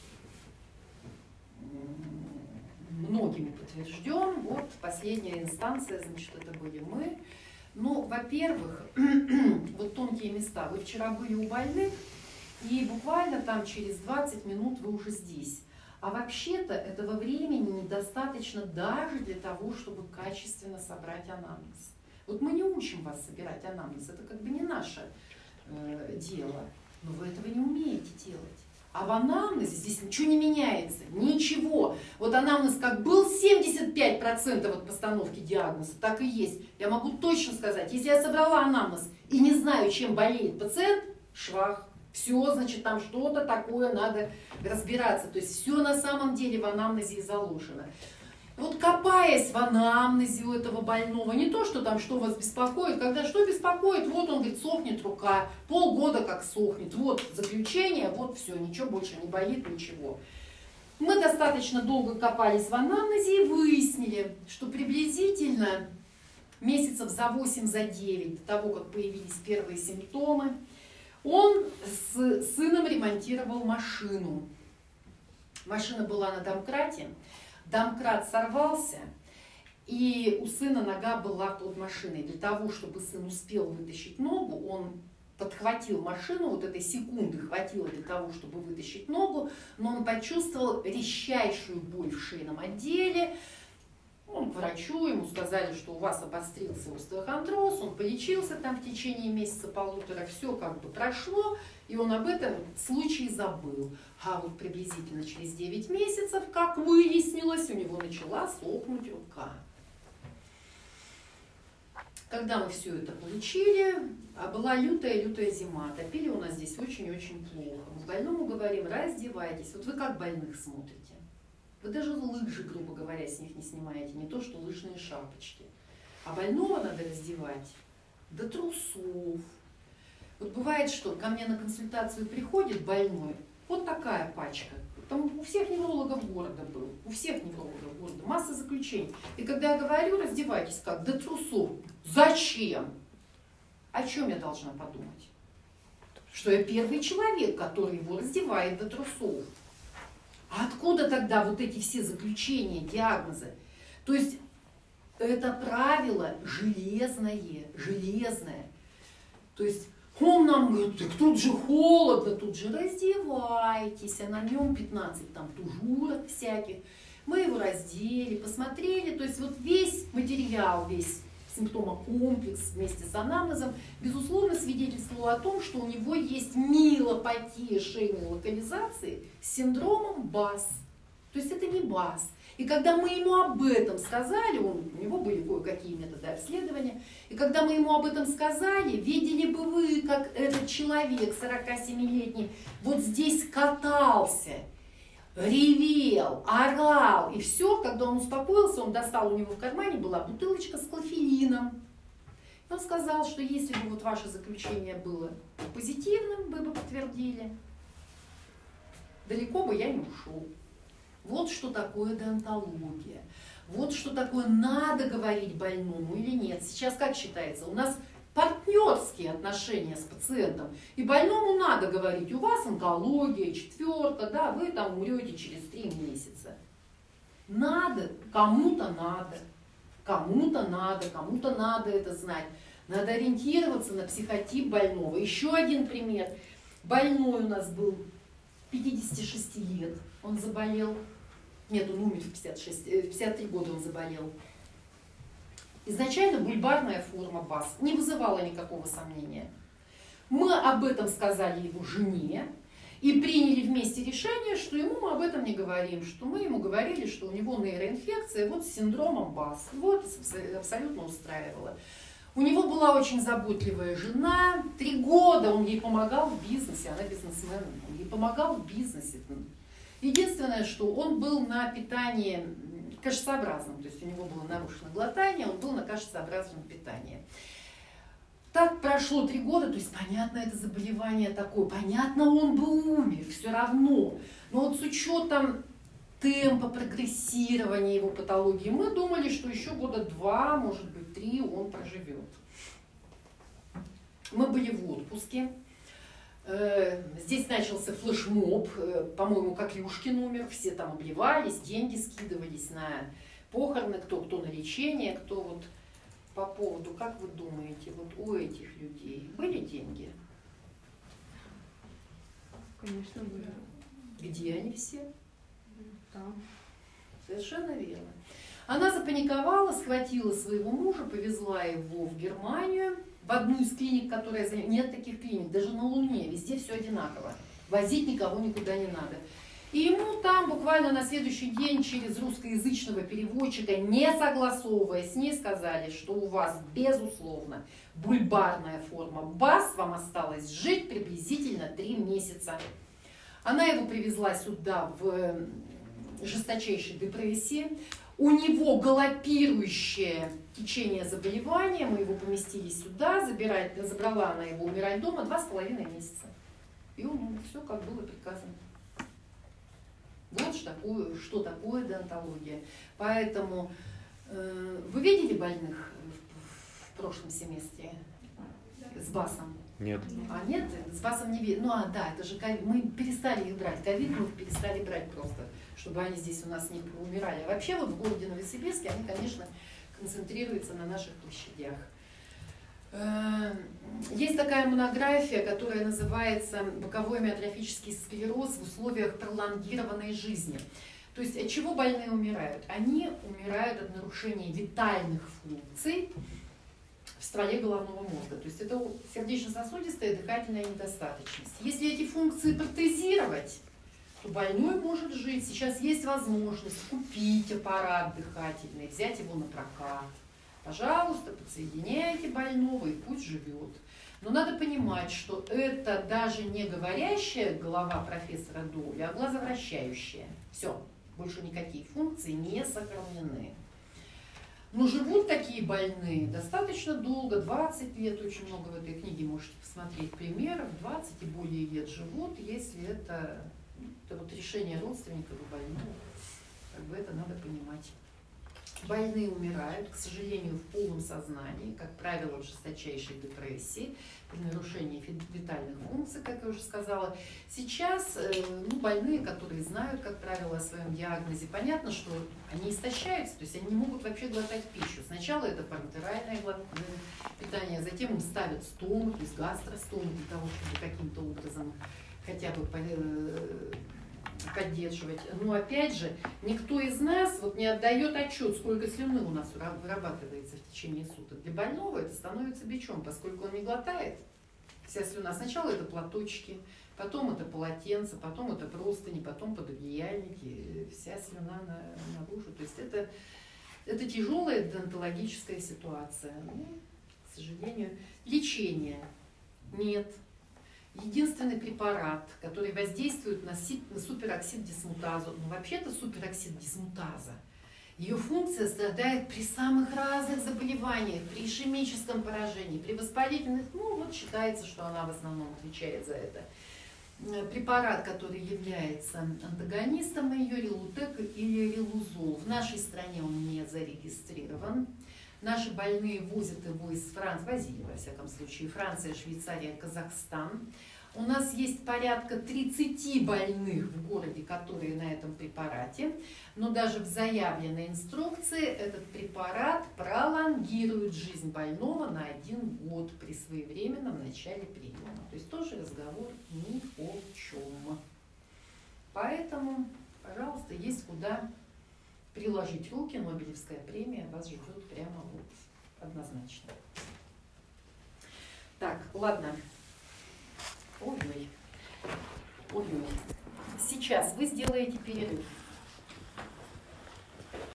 многими подтвержден. Вот последняя инстанция, значит, это были мы. Ну, во-первых, вот тонкие места. Вы вчера были у больных, и буквально там через двадцать минут вы уже здесь. А вообще-то этого времени недостаточно даже для того, чтобы качественно собрать анамнез. Вот мы не учим вас собирать анамнез, это как бы не наше э, дело, но вы этого не умеете делать. А в анамнезе здесь ничего не меняется, ничего. Вот анамнез как был семьдесят пять процентов от постановки диагноза, так и есть. Я могу точно сказать, если я собрала анамнез и не знаю, чем болеет пациент, швах. Все, значит, там что-то такое надо разбираться. То есть все на самом деле в анамнезе и заложено. Вот копаясь в анамнезе у этого больного, не то, что там, что вас беспокоит, когда что беспокоит, вот он говорит, сохнет рука, полгода как сохнет, вот заключение, вот все, ничего больше не болит, ничего. Мы достаточно долго копались в анамнезе и выяснили, что приблизительно месяцев за восемь, за девять до того, как появились первые симптомы, он с сыном ремонтировал машину. Машина была на домкрате. Домкрат сорвался, и у сына нога была под машиной. Для того, чтобы сын успел вытащить ногу, он подхватил машину, вот этой секунды хватило для того, чтобы вытащить ногу, но он почувствовал резчайшую боль в шейном отделе. Он к врачу, ему сказали, что у вас обострился остеохондроз, он полечился там в течение месяца-полутора, все как бы прошло, и он об этом случае забыл. А вот приблизительно через девять месяцев, как выяснилось, у него начала сохнуть рука. Когда мы все это получили, а была лютая-лютая зима, топили у нас здесь очень-очень плохо. Мы больному говорим, раздевайтесь. Вот вы как больных смотрите? Вы даже лыжи, грубо говоря, с них не снимаете, не то что лыжные шапочки. А больного надо раздевать до трусов. Вот бывает, что ко мне на консультацию приходит больной, вот такая пачка. Там у всех неврологов города был, у всех неврологов города, масса заключений. И когда я говорю, раздевайтесь как, до трусов. Зачем? О чем я должна подумать? Что я первый человек, который его раздевает до трусов. А откуда тогда вот эти все заключения, диагнозы? То есть это правило железное, железное. То есть он нам говорит, так тут же холодно, тут же раздевайтесь, а на нем пятнадцать там тужурок всяких. Мы его раздели, посмотрели, то есть вот весь материал, весь симптомокомплекс вместе с анамнезом, безусловно, свидетельствовал о том, что у него есть миелопатия шейной локализации с синдромом БАС. То есть это не БАС. И когда мы ему об этом сказали, он, у него были кое-какие методы обследования, и когда мы ему об этом сказали, видели бы вы, как этот человек сорокасемилетний вот здесь катался, ревел, орал, и все, когда он успокоился, он достал, у него в кармане была бутылочка с клофелином. Он сказал, что если бы вот ваше заключение было позитивным, вы бы подтвердили, далеко бы я не ушел. Вот что такое деонтология. Вот что такое надо говорить больному или нет. Сейчас как считается? У нас партнерские отношения с пациентом. И больному надо говорить, у вас онкология, четверка, да, вы там умрете через три месяца. Надо, кому-то надо, кому-то надо, кому-то надо это знать. Надо ориентироваться на психотип больного. Еще один пример. Больной у нас был пятидесяти шести лет, он заболел. Нет, он умер в пятьдесят шесть, в пятьдесят три года он заболел. Изначально бульбарная форма БАС не вызывала никакого сомнения. Мы об этом сказали его жене и приняли вместе решение, что ему мы об этом не говорим, что мы ему говорили, что у него нейроинфекция вот с синдромом БАС. Вот абсолютно устраивало. У него была очень заботливая жена, три года он ей помогал в бизнесе, она бизнесмен, он ей помогал в бизнесе. Единственное, что он был на питании кашеобразном, то есть у него было нарушено глотание, он был на кашеобразном питании. Так прошло три года, то есть понятно, это заболевание такое, понятно, он бы умер, все равно. Но вот с учетом темпа прогрессирования его патологии. Мы думали, что еще года два, может быть, три он проживет. Мы были в отпуске. Здесь начался флешмоб, по-моему, Коклюшкин умер, все там обливались, деньги скидывались на похороны, кто кто на лечение, кто вот по поводу, как вы думаете, вот у этих людей были деньги? Конечно, были. Где они все? Там. Совершенно верно. Она запаниковала, схватила своего мужа, повезла его в Германию, в одну из клиник, которая... Нет таких клиник, даже на Луне, везде все одинаково. Возить никого никуда не надо. И ему там буквально на следующий день через русскоязычного переводчика, не согласовывая с ней, сказали, что у вас, безусловно, бульбарная форма БАС, вам осталось жить приблизительно три месяца. Она его привезла сюда в жесточайшей депрессии. У него галопирующее течение заболевания, мы его поместили сюда, забирать, забрала она его умирать дома два с половиной месяца. И он, все как было приказано. Вот что такое, что такое донтология. Поэтому э, вы видели больных в, в прошлом семестре с БАСом? Нет. А нет, с БАСом не видно. Ну а да, это же ковид. Мы перестали их брать. Ковид мы перестали брать просто, чтобы они здесь у нас не умирали. А вообще вот в городе Новосибирске они, конечно, концентрируются на наших площадях. Есть такая монография, которая называется «Боковой миотрофический склероз в условиях пролонгированной жизни». То есть от чего больные умирают? Они умирают от нарушения витальных функций в стволе головного мозга. То есть это сердечно-сосудистая дыхательная недостаточность. Если эти функции протезировать, то больной может жить. Сейчас есть возможность купить аппарат дыхательный, взять его на прокат. Пожалуйста, подсоединяйте больного и пусть живет. Но надо понимать, что это даже не говорящая голова профессора Доуля, а глазовращающая. Все, больше никакие функции не сохранены. Но живут такие больные достаточно долго, двадцать лет, очень много в этой книге можете посмотреть примеров, двадцать и более лет живут, если это, это вот решение родственников и больного, как бы это надо понимать. Больные умирают, к сожалению, в полном сознании, как правило, в жесточайшей депрессии, при нарушении витальных функций, как я уже сказала. Сейчас ну, больные, которые знают, как правило, о своем диагнозе, понятно, что они истощаются, то есть они не могут вообще глотать пищу. Сначала это парентеральное питание, затем им ставят стомы, то есть гастростомы, для того, чтобы каким-то образом хотя бы поддерживать. Но опять же, никто из нас вот не отдает отчет, сколько слюны у нас вырабатывается в течение суток. Для больного это становится бичом, поскольку он не глотает. Вся слюна. Сначала это платочки, потом это полотенце, потом это простыни, потом пододеяльники, вся слюна на, наружу. То есть это, это тяжелая донтологическая ситуация. Ну, к сожалению, лечения нет. Единственный препарат, который воздействует на, на супероксид дисмутазу, ну вообще-то супероксид дисмутаза, ее функция страдает при самых разных заболеваниях, при ишемическом поражении, при воспалительных, ну вот считается, что она в основном отвечает за это. Препарат, который является антагонистом ее, релутек или релузол. В нашей стране он не зарегистрирован. Наши больные возят его из Франции, возили, во всяком случае, Франция, Швейцария, Казахстан. У нас есть порядка тридцати больных в городе, которые на этом препарате, но даже в заявленной инструкции этот препарат пролонгирует жизнь больного на один год при своевременном начале приема. То есть тоже разговор ни о чем. Поэтому, пожалуйста, есть куда приложить руки, Нобелевская премия вас ждет прямо вот однозначно. Так, ладно. Ой-ой. Ой-ой. Сейчас вы сделаете перерыв.